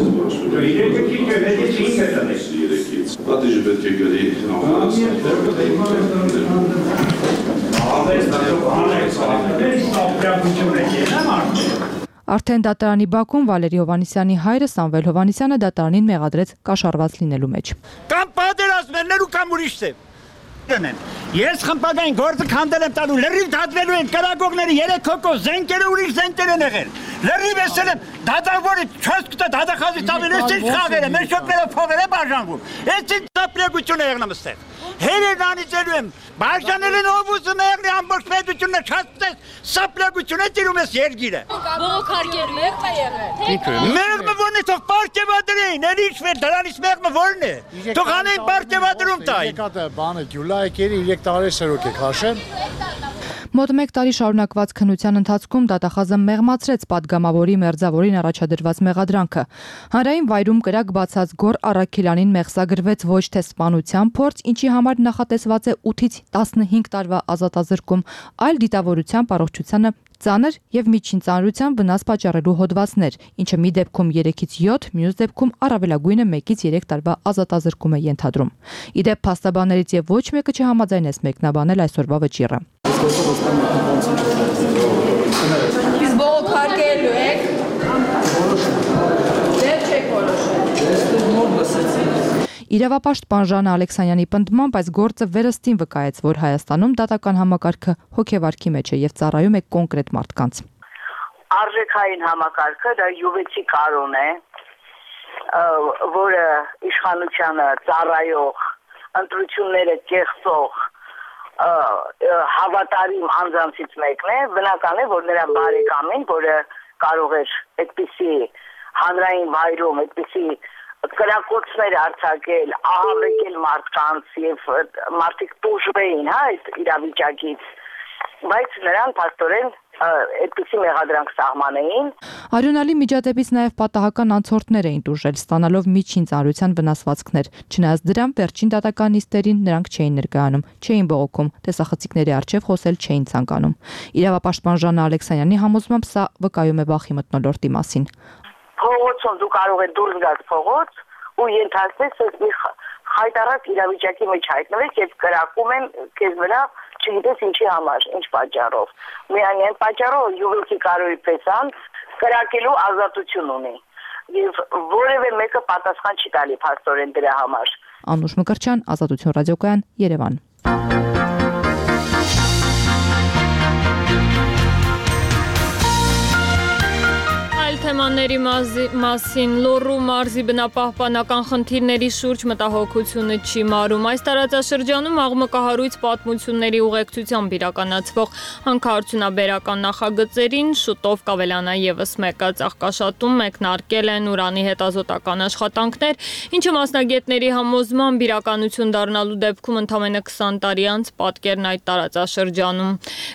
Պատիժը պետք է գրի
Արդեն դատարանի բակում Վալերի Հովհաննիսյանի հայրը Սամվել Հովհաննիսյանը դատարանին մեղադրեց կաշառված լինելու մեջ։
Կամ պատերազմներն ու կամ ուրիշ Ես խմբագային գործը քանդել եմ տալու, լրիվ դատվելու են կրակողները 3 հոգով, զենքերը ուրիշ զենքեր են եղել։ Լրիվ էսել եմ, դատավորը չոս կտա դատախազի տավել, ես ինչ խաղեր եմ, ես շոկներով փողեր եմ բաժանվում։ Ես ինչ տապրեգություն է եղնում ստեղ։ Հերերն անիծելու եմ, բաժանել են ով ուզում է եղնի ամբողջ պետությունը չհասցնես, սապրեգություն է տիրում ես երգիրը։
Բողոք հարգեր մեղմ է եղել։
Մեղմը ո՞րն է, թող պարգևադրեին, էլ ինչ վեր, դրանից մեղմը ո՞րն է։ Թող անեն պարգևադրում տային։
Բանը գյուլա եկերի 3 տարի սերոք եք հաշեն։
Մոտ 1 տարի շարունակված քննության ընթացքում դատախազը մեղմացրեց падգամավորի մերձավորին առաջադրված մեղադրանքը։ Հանրային վայրում կրակ բացած Գոռ Առաքելյանին մեղսագրվեց ոչ թե սպանության փորձ, ինչի համար նախատեսված է 8-ից 15 տարվա ազատազրկում, այլ դիտավորության առողջությանը ծանր եւ միջին ծանրության վնաս պատճառելու հոդվածներ, ինչը մի դեպքում 3-ից 7, մյուս դեպքում առավելագույնը 1-ից 3 տարվա ազատազրկում է ենթադրում։ Իդեպ փաստաբաններից եւ ոչ մեկը չհամաձայնեց մեկնաբանել այսօրվա վճիռը։
Իսկ բողոք հարկելու եք։ Դեռ չեք որոշել։
Իրավապաշտպան Ժանա Ալեքսանյանի պնդմամբ այս գործը վերստին վկայեց, որ Հայաստանում դատական համակարգը հոգեվարքի մեջ է եւ ծառայում է կոնկրետ մարդկանց։
Արժեքային համակարգը դա յուվեցի կանոն է, որը իշխանությանը ծառայող, ընտրությունները կեղծող հավատարիմ անձանցից մեկն է, բնական է, որ նրա բարեկամին, որը կարող էր այդպիսի հանրային վայրում այդպիսի կրակոցներ արձակել, ահաբեկել մարդկանց եւ մարդիկ տուժվեին, այդ իրավիճակից, բայց նրան փաստորեն այդպիսի մեղադրանք սահմանեին։
Արյունալի միջադեպից նաև պատահական անցորդներ էին տուժել, ստանալով միջին ծանրության վնասվածքներ։ Չնայած դրան վերջին դատական նիստերին նրանք չէին ներկայանում, չէին բողոքում, տեսախցիկների առջև խոսել չէին ցանկանում։ Իրավապաշտպան Ժանա Ալեքսանյանի համոզմամբ սա վկայում է վախի մթնոլորտի մասին։
Փողոցում դու կարող ես դուրս գալ փողոց ու ենթարկվես մի խայտարակ իրավիճակի մեջ հայտնվես եւ կրակում են քեզ վրա, չգիտես ինչի համար, ինչ պատճառով։ Միայն այն պատճառով յուվեցի կարոյի պեսան կրակելու ազատություն ունի եւ որևէ մեկը պատասխան չի տալի փաստորեն դրա համար։
Անուշ Մկրտչյան, Ազատություն ռադիոկայան, Երևան։
Թեմաների մասին Լոռու մարզի բնապահպանական խնդիրների շուրջ մտահոգությունը չի մարում։ Այս տարածաշրջանում աղմկահարույց պատմությունների ուղեկցությամբ իրականացվող հանքարդյունաբերական նախագծերին շուտով կավելանա եւս մեկը ծաղկաշատում մեկնարկել են ուրանի հետազոտական աշխատանքներ, ինչը մասնագետների համոզմամբ իրականություն դառնալու դեպքում ընդամենը 20 տարի անց պատկերն այդ տարածաշրջանում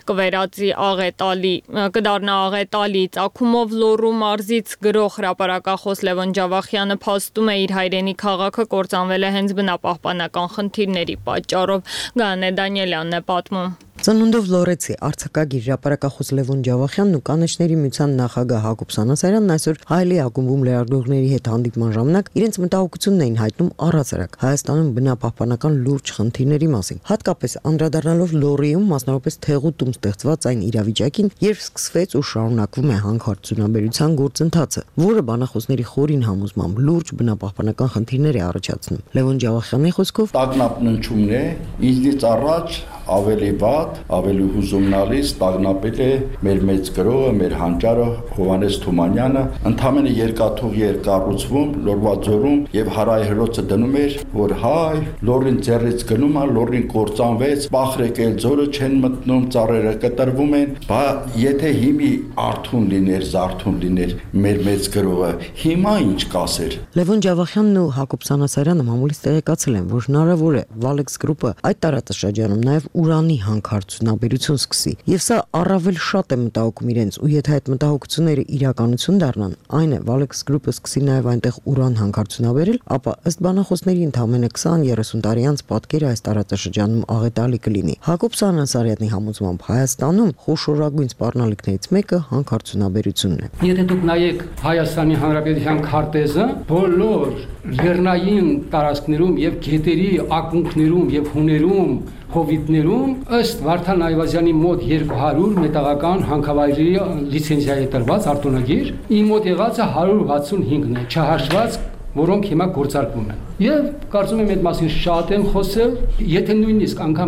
կդառնա աղետալի ծագումով Լոռու մարզից գրող հրապարակախոս Լևոն Ջավախյանը փաստում է իր հայրենի քաղաքը կործանվել է հենց բնապահպանական խնդիրների պատճառով։ Գանե Դանիելյանն է պատմում։
Ծնունդով լոռեցի արձակագիր հրապարակախոս Լևոն Ջավախյանն ու կանեչների միության նախագահ Հակոբ Սանասարյանն այսօր հայելի ակումբում լրագրողների հետ հանդիպման ժամանակ իրենց մտահոգությունն էին հայտնում առհասարակ Հայաստանում բնապահպանական լուրջ խնդիրների մասին, հատկապես անդրադառնալով Լոռիում մասնավորապես Թեղուտում ստեղծված այն իրավիճակին, երբ սկսվեց ու շարունակվում է հանքարդյունաբերության գործընթացը, որը բանախոսների խորին համոզմամբ լուրջ բնապահպանական խնդիրներ է առաջացնում։ Լևոն Ջավախյանի խոսքով
տագնապնչումն է, ինձնից առաջ ավելի վատ, ավելի հուզումնալից տագնապել է մեր մեծ գրողը, մեր հանճարը Հովհաննես Թումանյանը, ընդամենը երկաթուղի էր կառուցվում Լոռվաձորում եւ հարայի հրոցը դնում էր, որ հայ, Լոռին ձեռից գնում է, Լոռին կործանվեց, Բախրեկել ձորը չեն մտնում, ծառերը կտրվում են, բա եթե հիմի արթուն լիներ, զարթուն լիներ մեր մեծ գրողը, հիմա ինչ կասեր։
Լևոն Ջավախյանն ու Հակոբ Սանասարյանը մամուլից տեղեկացել են, որ հնարավոր է Valex Group-ը այդ տարածաշրջանում նաեւ ուրանի հանքարդյունաբերություն սկսի, եւ սա առավել շատ է մտահոգում իրենց, ու եթե այդ մտահոգությունները իրականություն դառնան, այն է Valex Group-ը սկսի նաեւ այնտեղ ուրան հանքարդյունաբերել, ապա ըստ բանախոսների ընդամենը 20-30 տարի անց պատկերը այս տարածաշրջանում աղետալի կլինի։ Հակոբ Սանասարյանի համոզմամբ Հայաստանում խոշորագույն սպառնալիքներից մեկը հանքարդյունաբերությունն է։
Եթե դուք նայեք Հայաստանի Հանրապետության քարտեզը, բոլոր լեռնային տարածքներում եւ գետերի ակունքներում եւ հուներում հովիտներում ըստ Վարդան Այվազյանի մոտ 200 մետաղական հանքավայրերի լիցենզիա է տրված արտոնագիր, իմ մոտ եղածը 165-ն է, չհաշված որոնք հիմա գործարկվում են։ Եվ կարծում եմ այդ մասին շատ եմ խոսել, եթե նույնիսկ անգամ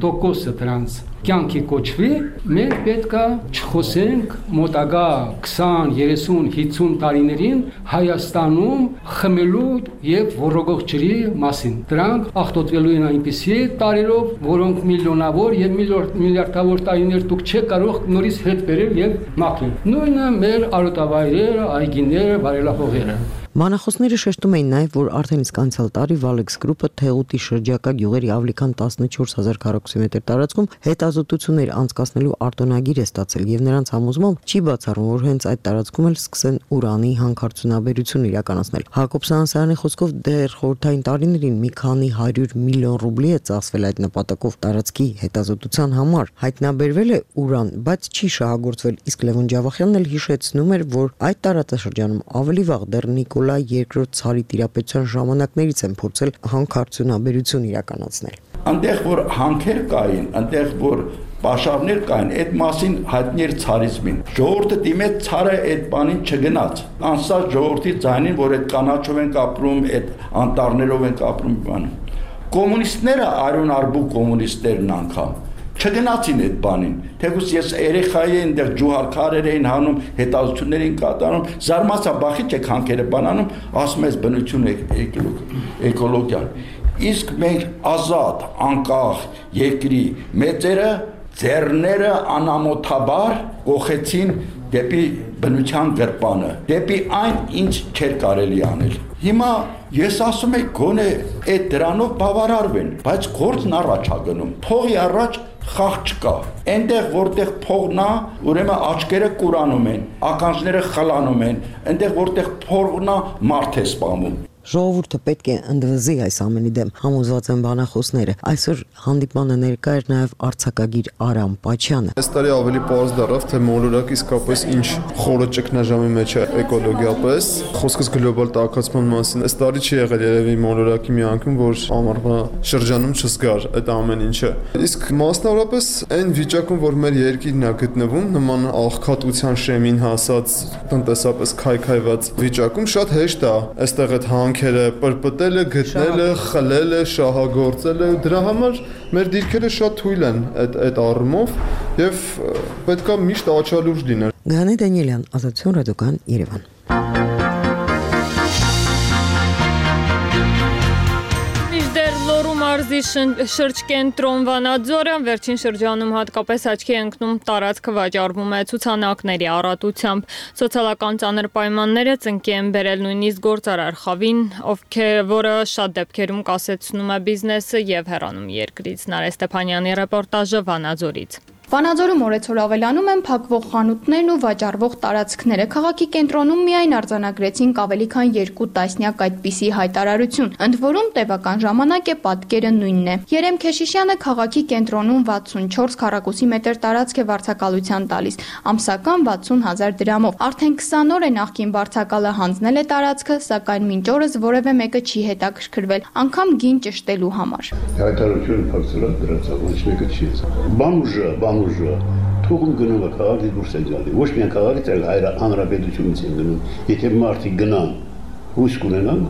5% դրանց կյանքի կոչվի, մենք պետք է չխոսենք մոտակա 20, 30, 50 տարիներին Հայաստանում խմելու եւ ոռոգող ջրի մասին։ Դրանք աղտոտվելու են այնպիսի տարերով, որոնք միլիոնավոր եւ միլիարդավոր տարիներ դուք չեք կարող նորից հետ բերել եւ մաքրել։ Նույնը մեր արոտավայրերը, այգիները, բարելավողերը։
Բանախոսները շեշտում էին նաև, որ արդեն իսկ անցյալ տարի Valex Group-ը Թեղուտի շրջակա գյուղերի ավելի քան 14000 քառակուսիմետր տարածքում հետազոտություններ անցկացնելու արտոնագիր է ստացել եւ նրանց համոզմամբ չի բացառում, որ հենց այդ տարածքում էլ սկսեն ուրանի հանքարդյունաբերություն իրականացնել։ Հակոբ Սանասարյանի խոսքով դեռ խորհրդային տարիներին մի քանի 100 միլիոն ռուբլի է ծախսվել այդ նպատակով տարածքի հետազոտության համար։ Հայտնաբերվել է ուրան, բայց չի շահագործվել, իսկ Լևոն Ջավախյանն էլ հիշեցնում էր, որ այդ տարածաշրջանում ավելի վաղ դեռ Նիկոլայ II ցարի տիրապետության ժամանակներից են փորձել հանքարդյունաբերություն իրականացնել։
Այնտեղ որ հանքեր կային, այնտեղ որ պաշարներ կային, այդ մասին հայտնի էր ցարիզմին։ Ժողովուրդը դիմեց ցարը այդ բանին չգնաց։ Անսած ժողովրդի ձայնին, որ այդ կանաչով են ապրում, այդ անտառներով են ապրում բան։ Կոմունիստները, արյուն արբու կոմունիստերն անգամ չգնացին այդ բանին։ Թեկուզ ես երեխայի այնտեղ ջուհարքարեր էին հանում, հետազոտություններ էին կատարում, զարմացա բախի չեք հանքերը բանանում, ասում ես բնություն էկոլոգիան։ Իսկ մենք ազատ, անկախ երկրի մեծերը ձեռները անամոթաբար կողեցին դեպի բնության գրպանը, դեպի այն, ինչ չէր կարելի անել։ Հիմա ես ասում եմ գոնե այդ դրանով բավարարվեն, բայց գործն առաջ է գնում։ Փողի առաջ խաղ չկա։ Այնտեղ որտեղ փողն է, ուրեմն աչքերը կուրանում են, ականջները խլանում են, այնտեղ որտեղ փողն է, մարդ է սպանում։
Ժողովուրդը պետք է ընդվզի այս ամենի դեմ, համոզված են բանախոսները։ Այսօր հանդիպանը ներկա էր նաև արձակագիր Արամ Պաչյանը։
Այս տարի ավելի պարզ դառավ, թե մոլորակը իսկապես ինչ խորը ճգնաժամի մեջ է էկոլոգիապես, խոսքս գլոբալ տաքացման մասին։ Այս տարի չի եղել երևի մոլորակի մի անգամ, որ ամառվա շրջանում չզգար այդ ամեն ինչը։ Իսկ մասնավորապես այն վիճակում, որ մեր երկիրն է գտնվում, նման աղքատության շեմին հասած տնտեսապես քայքայված վիճակում շատ հեշտ է այստեղ այդ հանքերը պրպտելը, գտնելը, խլելը, շահագործելը, դրա համար մեր դիրքերը շատ թույլ են այդ առումով եւ պետքա միշտ աչալուրջ լինել։
Գանե Դանիելյան, Ազատություն ռադիոկան, Երևան։
Մարզի շրջկենտրոն Վանաձորը վերջին շրջանում հատկապես աչքի է ընկնում տարածքը վաճառվում է ցուցանակների առատությամբ։ Սոցիալական ծանր պայմանները ծնկի են բերել նույնիսկ գործարար խավին, որը շատ դեպքերում կասեցնում է բիզնեսը եւ հեռանում երկրից։ Նարէ Ստեփանյանի ռեպորտաժը Վանաձորից։
Վանաձորում օրեցօր ավելանում են փակվող խանութներն ու վաճառվող տարածքները։ Քաղաքի կենտրոնում միայն արձանագրեցինք ավելի քան 2 տասնյակ այդպիսի հայտարարություն, ընդ որում տևական ժամանակ է պատկերը նույնն է։ Երեմ Քեշիշյանը քաղաքի կենտրոնում 64 քառակուսիմետր տարածք է վարձակալության տալիս, ամսական 60,000 դրամով։ Արդեն 20 օր է նախկին վարձակալը հանձնել է տարածքը, սակայն մինչ օրս որևէ մեկը չի հետաքրքրվել, անգամ գին ճշտելու համար։
Հայտարարությունը փակցրած դրացավ, ոչ մեկը չի ասում։ Թողում գնում է քաղաքից դուրս է գալի։ Ոչ միայն քաղաքից, այլ հանրապետությունից են գնում։ Եթե մարդիկ գնան, հույս կունենան,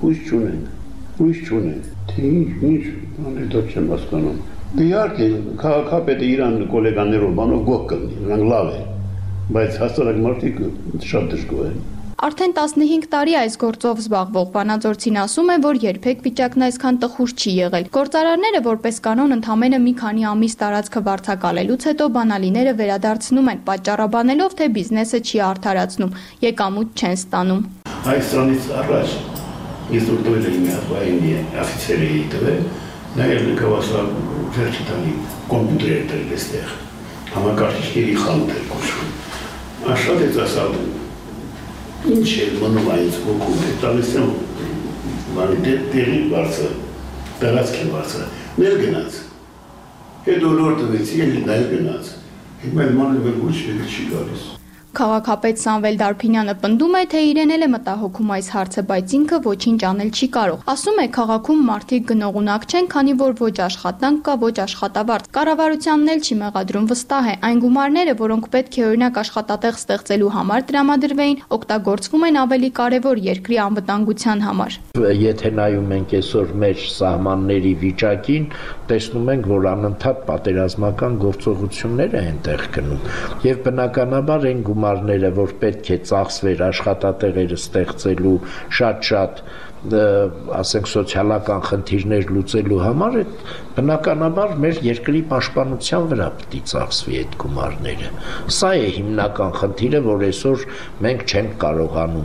հույս չունեն։ Թե ինչ, անհետոց չեմ հասկանում։ Իհարկե, քաղաքապետը իրան գոլեգաներով բանով գոհ կլինի, նրանք լավ են, բայց հաստատակ մարդիկ շատ դժգոհ են։
Արդեն 15 տարի այս գործով զբաղվող վանաձորցին ասում է, որ երբեք վիճակն այսքան տխուր չի եղել։ Գործարարները որպես կանոն ընդամենը մի քանի ամիս տարածքը վարձակալելուց հետո բանալիները վերադարձնում են, պատճառաբանելով, թե բիզնեսը չի արդարացնում, եկամուտ չեն ստանում։
Այս տարից առաջ ինստրուկտորը ինքնավայինի օֆիցերը իտվել, նայել նկավասա վերջի տանի կոմպյուտեր դրել էստեղ, համակարգիչների խանութ էր կոչվում։ Աշխատեց ասալ ինչ է մնում այնց ոգում է, տալիս եմ բանի տեղի վարձը, տարածքի վարձը, նել գնաց, հետ օրոր տվեցի, էլ նայել գնաց, հետ մեն մանը վեր ոչ եկը չի գալիս։
Քաղաքապետ Սամվել Դարփինյանը պնդում է, թե իրեն էլ է մտահոգում այս հարցը, բայց ինքը ոչինչ անել չի կարող։ Ասում է, քաղաքում մարդիկ գնողունակ չեն, քանի որ ոչ աշխատանք կա, ոչ աշխատավարձ։ Կառավարությանն էլ չի մեղադրում, վստահ է, այն գումարները, որոնք պետք է օրինակ աշխատատեղ ստեղծելու համար տրամադրվեին, օգտագործվում են ավելի կարևոր երկրի անվտանգության համար։
Եթե նայում ենք այսօր մեր սահմանների վիճակին, տեսնում ենք, որ անընդհատ պատերազմական գործողություններ են տեղ գնում, եւ բնականաբար այն գումարները, որ պետք է ծախսվեր աշխատատեղերը ստեղծելու շատ ասենք սոցիալական խնդիրներ լուծելու համար, բնականաբար մեր երկրի պաշտպանության վրա պետք է ծախսվի այդ գումարները։ Սա է հիմնական խնդիրը, որ այսօր մենք չենք կարողանում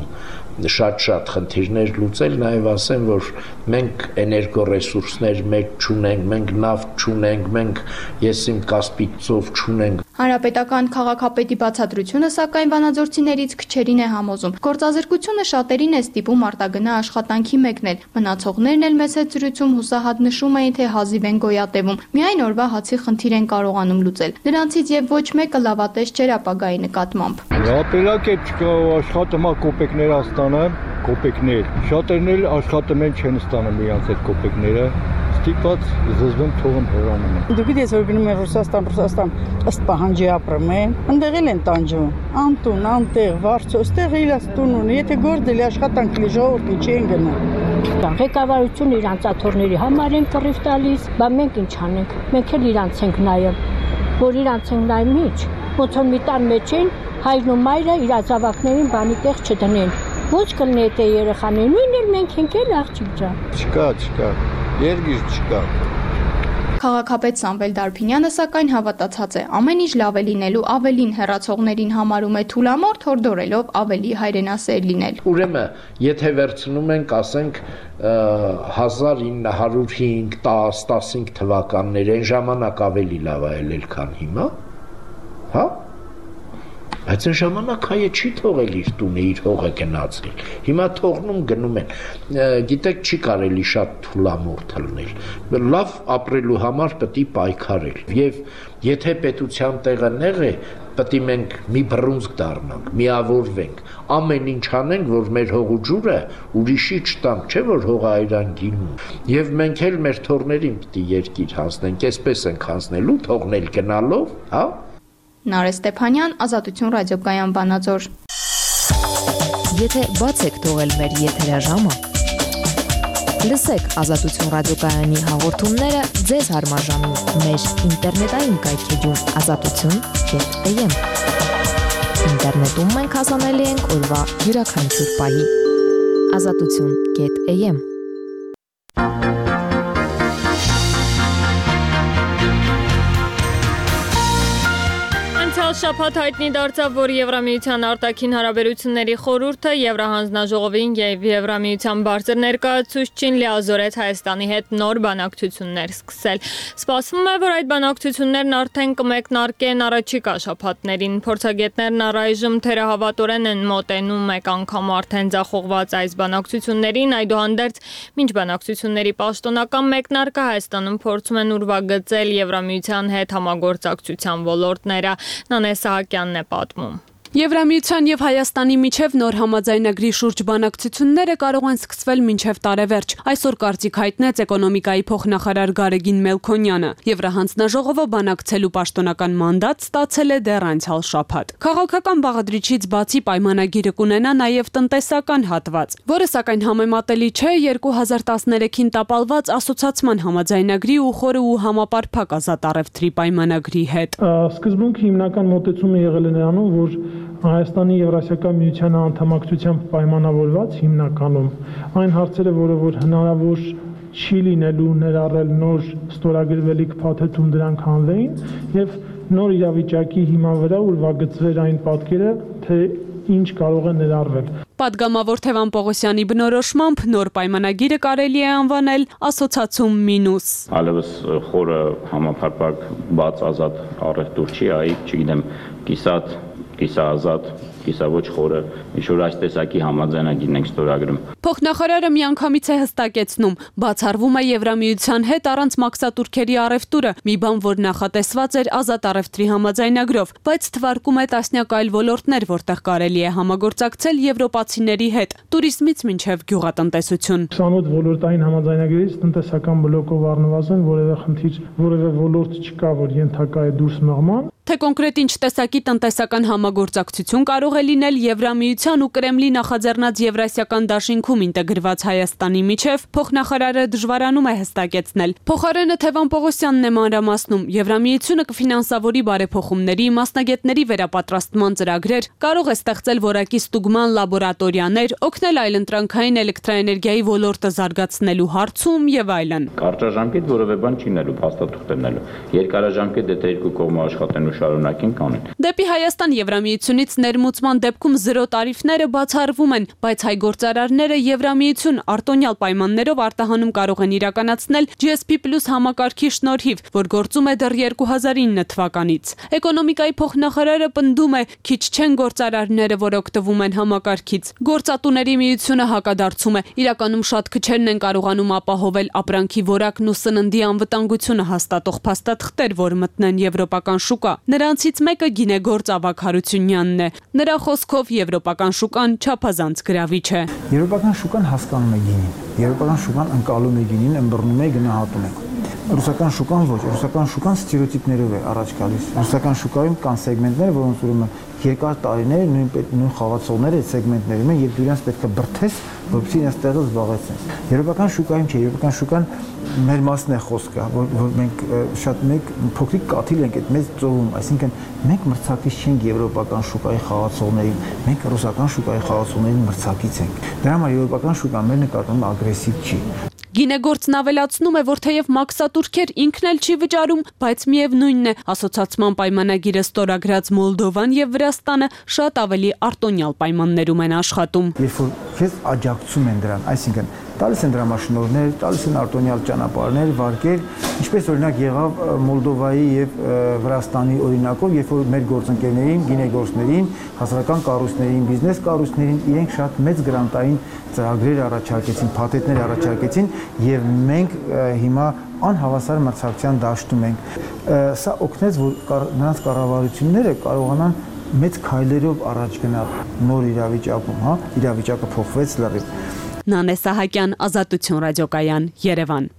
շատ խնդիրներ լուծել, նաև ասեմ, որ մենք էներգորեսուրսներ մեծ չունենք, մենք նավթ չունենք, մենք եսիմ Կասպից ծով չունենք։
Հանրապետական քաղաքապետի բացատրությունը սակայն վանաձորցիներից քչերին է համոզում։ Գործազրկությունը շատերին է ստիպում արտագնա աշխատանքի մեկնել։ Մնացողներն էլ մեծ հետ զրույցում հուսահատ նշում էին, թե հազիվ են գոյատևում։ Միայն օրվա հացի խնդիր են կարողանում լուծել։ Նրանցից եւ ոչ մեկը լավատես չէր ապագայի նկատմամբ։
Ապելակ է չկա աշխատում է կոպեկներ աստանը, կոպեկներ։ Շատերն էլ աշխատում են չեն ստանում իրանց այդ կոպեկները։ Ստիպված զզվում թողում հեռանում են։
Դուք գիտեք, որ գնում են Ռուսաստան ըստ պահանջի ապրում են, ընդեղել են տանջում, անտուն, անտեղ, վարձո, ստեղ իլաց տուն ունի, եթե գործել է աշխատանք լի ժողովրդին չեն գնում։
Ղեկավարությունը իրանց աթոռների համար են կռիվ տալիս, բա մենք ինչ անենք, մենք էլ իրանց ենք նայում, որ իրանց ենք նայում ինչ, ոնց որ մի տան մեջ են, հայրն ու մայրը իր ազավակներին բանի տեղ չդնեն, ոչ կլինի այդ երեխաներին, նույնն էլ մենք ենք էլ աղջիկ ջան։
Չկա, երգիչ չկա։
Քաղաքապետ Սամվել Դարփինյանը սակայն հավատացած է, ամեն ինչ լավ է լինելու, ավելին հեռացողներին համարում է թուլամորթ, հորդորելով ավելի հայրենասեր լինել։
Ուրեմն, եթե վերցնում ենք, ասենք 1905, 10-15 թվականներ, այն ժամանակ ավելի լավ է ելել, քան հիմա, հա? Բայց այն ժամանակ հայը չի թողել իր տունը, իր հողը գնացել։ Հիմա թողնում գնում են։ Գիտեք, չի կարելի շատ թուլամորթ լինել։ Լավ ապրելու համար պետք է պայքարել։ Եվ եթե պետության տեղը նեղ է, պետք է մենք մի բռունցք դառնանք, միավորվենք, ամեն ինչ անենք, որ մեր հողու ջուրը ուրիշի չտանք, չէ՞ որ հողը այրան գինում։ Եվ մենք էլ մեր թորներին պետք է երկիր հանձնենք, այսպես ենք հանձնելու, թողնել գնալով, հա։
Նարէ Ստեփանյան, Ազատություն ռադիոկայան Վանաձոր։
Եթե բաց եք թողել մեր եթերաժամը, լսեք Ազատություն ռադիոկայանի հաղորդումները ձեզ հարմաժամին մեր ինտերնետային կայքեջում azatutun.am։ Ինտերնետում մենք հասանելի ենք օրվա յուրաքանչյուր պահի։ azatutun.am։
Շաբաթ հայտնի դարձավ, որ Եվրամիության արտաքին հարաբերությունների խորհուրդը Եվրահանձնաժողովին եւ Եվրամիության բարձր ներկայացուցչին լիազորեց Հայաստանի հետ նոր բանակցություններ սկսել։ Սպասվում է, որ այդ բանակցություններն արդեն կմեկնարկեն առաջիկա շաբաթներին։ Փորձագետներն առայժմ թերահավատորեն են մոտենում մեկ անգամ արդեն ձախողված այս բանակցություններին, այդուհանդերձ մինչ բանակցությունների պաշտոնական մեկնարկը Հայաստանում փորձում են ուրվագծել Եվրամիության հետ համագործակցության ոլորտները։ Նանե Սահակյանն է պատմում։
Եվրամիության եւ Հայաստանի միջև նոր համաձայնագրի շուրջ բանակցությունները կարող են սկսվել մինչև տարեվերջ։ Այսօր կարծիք հայտնեց էկոնոմիկայի փոխնախարար Գարեգին Մելքոնյանը։ Եվրահանձնաժողովը բանակցելու պաշտոնական մանդատ ստացել է դեռ անցյալ շաբաթ։ Քաղաքական բաղադրիչից բացի պայմանագիրը կունենա նաեւ տնտեսական հատված, որը սակայն համեմատելի չէ 2013-ին տապալված ասոցիացման համաձայնագրի ու խորը ու համապարփակ ազատ առևտրի պայմանագրի հետ։
Սկզբունք հիմնական մոտեցումը եղել է նրանում, որ Հայաստանի Եվրասիական միության անդամակցությամբ պայմանավորված հիմնականում այն հարցերը, որ հնարավոր չի լինելու ներառել նոր ստորագրվելիք փաթեթում դրանք հանվեին եւ նոր իրավիճակի հիման վրա ուրվագծվեր այն պատկերը, թե ինչ կարող է ներառվել։
Պատգամավոր Թևան Պողոսյանի բնորոշմամբ նոր պայմանագիրը կարելի է անվանել ասոցիացում մինուս։
Այլևս խորը համապարփակ բաց ազատ առևտուր չի, այ չգիտեմ, կիսատ, կիսաազատ, կիսավոչ խորը, ինչ-որ այս տեսակի համաձայնագիրն ենք ստորագրում։
Փոխնախարարը միանգամից է հստակեցնում, բացառվում է Եվրամիության հետ առանց մաքսատուրքերի առևտուրը, մի բան, որ նախատեսված էր ազատ առևտրի համաձայնագրով, բայց թվարկում է տասնյակ այլ ոլորտներ, որտեղ կարելի է համագործակցել եվրոպացիների հետ, туриզմից մինչև գյուղատնտեսություն։
28 ոլորտային համաձայնագրից տնտեսական բլոկով առնվազն որևէ խնդիր, որևէ ոլորտ չկա, որ ենթակա է դուրս մղման։
Թե կոնկրետ ինչ տեսակի տնտեսական համագործակցություն կարող է լինել Եվրամիության ու Կրեմլի նախաձեռնած Եվրասիական դաշինքում ինտեգրված Հայաստանի միջև, փոխնախարարը դժվարանում է հստակեցնել։ Փոխարենը Թևան Պողոսյանն է մանրամասնում, Եվրամիությունը կֆինանսավորի բարեփոխումների, մասնագետների վերապատրաստման ծրագրեր, կարող է ստեղծել որակի ստուգման լաբորատորիաներ, օգնել այլընտրանքային էլեկտրաէներգիայի ոլորտը զարգացնելու հարցում եւ այլն։
Կարճաժամկետ որևէ բան չի նելու, փաստաթուղթ է նելու։ Երկարաժամկետ դե երկու կողմը աշխատեն ու կշարունակենք անել։
Դեպի Հայաստան Եվրամիությունից ներմուծման դեպքում 0 տարիֆները բացառվում են, բայց հայ գործարարները Եվրամիություն արտոնյալ պայմաններով արտահանում կարող են իրականացնել GSP+ համակարգի շնորհիվ, որ գործում է դեռ 2009 թվականից։ Էկոնոմիկայի փոխնախարարը պնդում է, քիչ չեն գործարարները, որ օգտվում են համակարգից։ Գործատուների միությունը հակադարձում է, իրականում շատ քչերն են կարողանում ապահովել ապրանքի որակն ու սննդի անվտանգությունը հաստատող փաստաթղթեր, որ մտնեն եվրոպական շուկա։ Նրանցից մեկը գինեգործ Ավագ Հարությունյանն է։ Նրա խոսքով եվրոպական շուկան չափազանց գրավիչ է։
Եվրոպական շուկան հասկանում է գինին։ Եվրոպական շուկան ընկալում է գինին, ըմբռնում է, գնահատում է։ Ռուսական շուկան ոչ, ռուսական շուկան ստերեոտիպներով է առաջ գալիս։ Ռուսական շուկայում կան սեգմենտներ, որոնց ուրեմն երկար տարիներ նույն խաղացողները այդ սեգմենտներում են, եւ դու իրենց պետք է բրթես, որպեսզի իրենց տեղը զբաղեցնես։ Եվրոպական շուկայում չէ, եվրոպական շուկան մեր մասն է խոսքը, որ մենք շատ մեկ փոքրիկ կաթիլ ենք այդ մեծ ծովում, այսինքն մենք մրցակից չենք եվրոպական շուկայի խաղացողներին, մենք ռուսական շուկայի խաղացողներին մրցակից ենք։ Դրա համար եվրոպական շուկան մեր նկատմամբ ագրեսիվ չի։
Գինեգործն ավելացնում է, որ թեև մաքսատուրքեր ինքն էլ չի վճարում, բայց միևնույնն է, ասոցիացման պայմանագիրը ստորագրած Մոլդովան եւ Վրաստանը շատ ավելի արտոնյալ պայմաններում են աշխատում։
Երբ որ քեզ աջակցում են դրան, այսինքն տալիս են դրամաշնորհներ, տալիս են արտոնյալ ճանապարհներ, վարկեր, ինչպես օրինակ եղավ Մոլդովայի եւ Վրաստանի օրինակով, երբ որ մեր գործընկերներին, գինեգործներին, հասարակական կառույցներին, բիզնես կառույցներին իրենք շատ մեծ գրանտային ծրագրեր առաջարկեցին, փաթեթներ առաջարկեցին եւ մենք հիմա անհավասար մրցակցության դաշտում ենք։ Սա օգնեց, որ նրանց կառավարությունները կարողանան մեծ քայլերով առաջ գնալ նոր իրավիճակում, իրավիճակը փոխվեց լրիվ։
Նանե Սահակյան, Ազատություն ռադիոկայան, Երևան։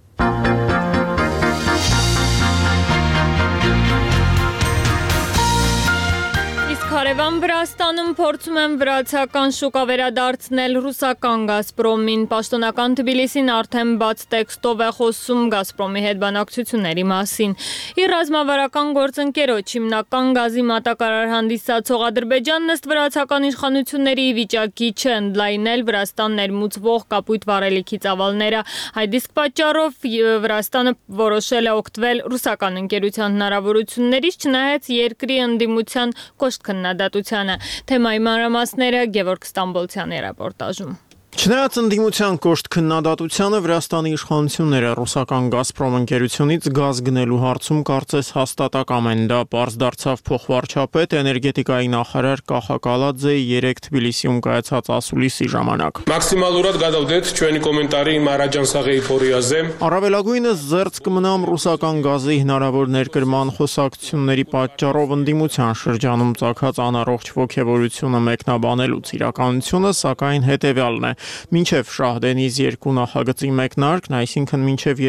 Հարևան Վրաստանում փորձում են վրացական շուկա վերադարձնել ռուսական Գազպրոմին։ Պաշտոնական Թբիլիսին արդեն բաց տեքստով է խոսում Գազպրոմի հետ բանակցությունների մասին։ Իր ռազմավարական գործընկերոջ հիմնական գազի մատակարար հանդիսացող Ադրբեջանն ըստ վրացական իշխանությունների վիճակի չէ ընդլայնել Վրաստան ներմուծվող կապույտ վառելիքի ծավալները։ Այդ իսկ պատճառով Վրաստանը որոշել է օգտվել ռուսական ընկերության հնարավորություններից, չնայած երկրի ընդդիմության կոշտ քննադատությանը։ Թեմայի մանրամասները Գևորգ Ստամբոլցյանի ռեպորտաժում։
Չնայած ընդդիմության կոշտ քննադատությանը Վրաստանի իշխանությունները ռուսական Գազպրոմ ընկերությունից գազ գնելու հարցում կարծես հաստատակամ են։ Դա պարզ դարձավ փոխվարչապետ էներգետիկայի նախարար Կախակալաձեի 3 Թբիլիսիում կայացած ասուլիսի ժամանակ։
Մաքսիմալურად գադավդետ չունի կոմենտարի Մարաջանսաղեի փորիազե։
Առավելագույնս զերծ կմնամ ռուսական գազի հնարավոր ներկրման խոսակցությունների պատճառով ընդդիմության շրջանում ծագած անառողջ ոգևորությունը մեկնաբանելուց իրականությունը սակայն հետևյալն է։ Մինչև Շահդենիզ 2 նախագծի մեկնարկն, այսինքն մինչև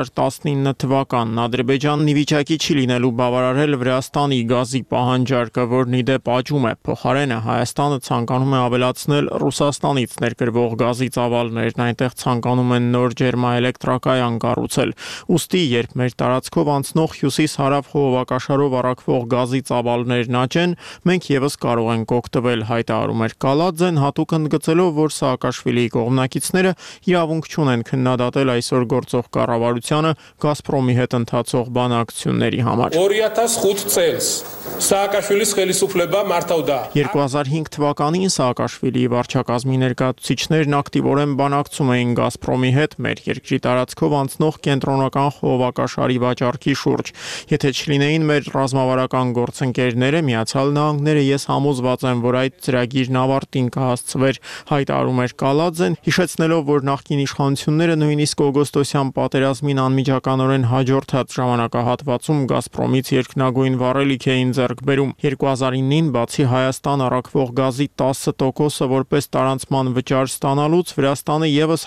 2019 թվականն Ադրբեջանն ի վիճակի չի լինելու բավարարել Վրաստանի գազի պահանջարկը, որն ի դեպ աճում է։ Փոխարենը Հայաստանը ցանկանում է ավելացնել Ռուսաստանից ներկրվող գազի ծավալներն, այնտեղ ցանկանում են նոր ջերմաէլեկտրակայան կառուցել։ Ուստի, երբ մեր տարածքով անցնող հյուսիս-հարավ խողովակաշարով առաքվող գազի ծավալներն աճեն, մենք եւս կարող ենք օգտվել, հայտարարում էր Կալաձեն, հատուկ ընդգծելով, որ Սաակաշվիլիի կողմնակիցները իրավունք չունեն քննադատել այսօր գործող կառավարությանը Գազպրոմի հետ ընթացող բանակցությունների համար։
2005 წელს Սաակաշվիլիս ხელისუფლება მართავდა
2005 թվականին Սաակաշվիլիի վարչակազմի ներկայացուցիչներն ակտիվորեն բանակցում էին Գազպրոմի հետ մեր երկրի տարածքով անցնող կենտրոնական խողովակաշարի վաճառքի շուրջ։ Եթե չլինեին մեր ռազմավարական գործընկերները, Միացյալ Նահանգները, ես համոզված եմ, որ այդ ծրագիրն ավարտին կհասցվեր, հայտարարում էր Կալաձեն, հիշեցնելով, որ նախկին իշխանությունները նույնիսկ օգոստոսյան պատերազմին անմիջականորեն հաջորդած ժամանակահատվածում Գազպրոմից երկնագույն վառելիք էին ձեռք բերում։ 2009-ին բացի Հայաստան առաքվող գազի 10%-ը որպես տարանցման վճար ստանալուց, Վրաստանը եւս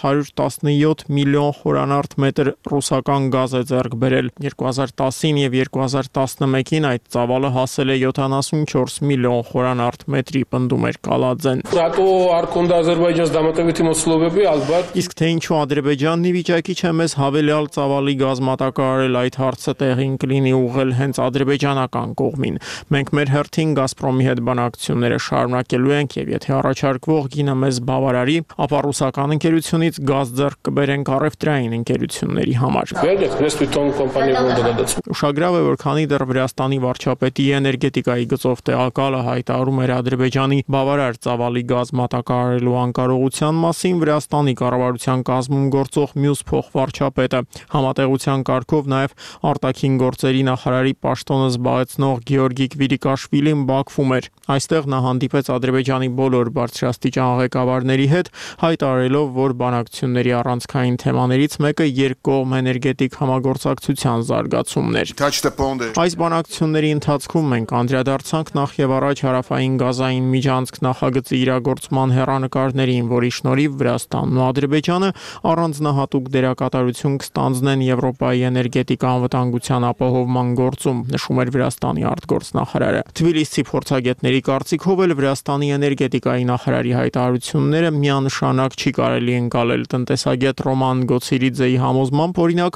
117 միլիոն խորանարդ մետր ռուսական գազ է ձեռք բերել։ 2010-ին եւ 2011-ին այդ ծավալը հասել է 74 միլիոն խորանարդ մետրի, պնդում էր Կալաձեն։
Ռատո արքոնդա Ադրբեջանս Գրանտовите условиями албат
Իսկ թե ինչու Ադրբեջանն ի վիճակի չէ մեզ հավելյալ ծավալի գազ մատակարարել, այդ հարցը տեղին կլինի ուղղել հենց ադրբեջանական կողմին։ Մենք մեր հերթին Գազպրոմի հետ բանակցությունները շարունակելու ենք եւ եթե առաջարկվող գինը մեզ բավարարի, ապա ռուսական ընկերությունից գազ ձեռք կբերենք առևտրային ընկերությունների համար։ Ուշագրավ է, որ քանի դեռ Վրաստանի վարչապետի էներգետիկայի գծով տեղակալը հայտարարում էր Ադրբեջանի բավարար ծավալի գազ մատակարարելու անկարողության մասին, Վրաստանի կառավարության կազմում գործող մյուս փոխվարչապետը համատեղության կարգով նաև արտաքին գործերի նախարարի պաշտոնը զբաղեցնող Գեորգի Կվիրիկաշվիլին Բաքվում էր։ Այստեղ նա հանդիպեց Ադրբեջանի բոլոր բարձրաստիճան ղեկավարների հետ, հայտարարելով, որ բանակցությունների առանցքային թեմաներից մեկը երկկողմ էներգետիկ համագործակցության զարգացումն էր։ Այս բանակցությունների ընթացքում մենք անդրադարձանք նախ եւ առաջ հարավային գազային միջանցք նախագծի իրագործման հեռանկարներին, որի շնորհիվ Վրաստանն ու Ադրբեջանը առանձնահատուկ դերակատարություն կստանձնեն Եվրոպայի էներգետիկ անվտանգության ապահովման գործում, նշում էր Վրաստանի արտգործնախարարը։ Թբիլիսի փորձագետների կարծիքով էլ Վրաստանի էներգետիկայի նախարարի հայտարարությունները միանշանակ չի կարելի ընկալել։ Տնտեսագետ Ռոման Գոցիրիձեի համոզմամբ, օրինակ,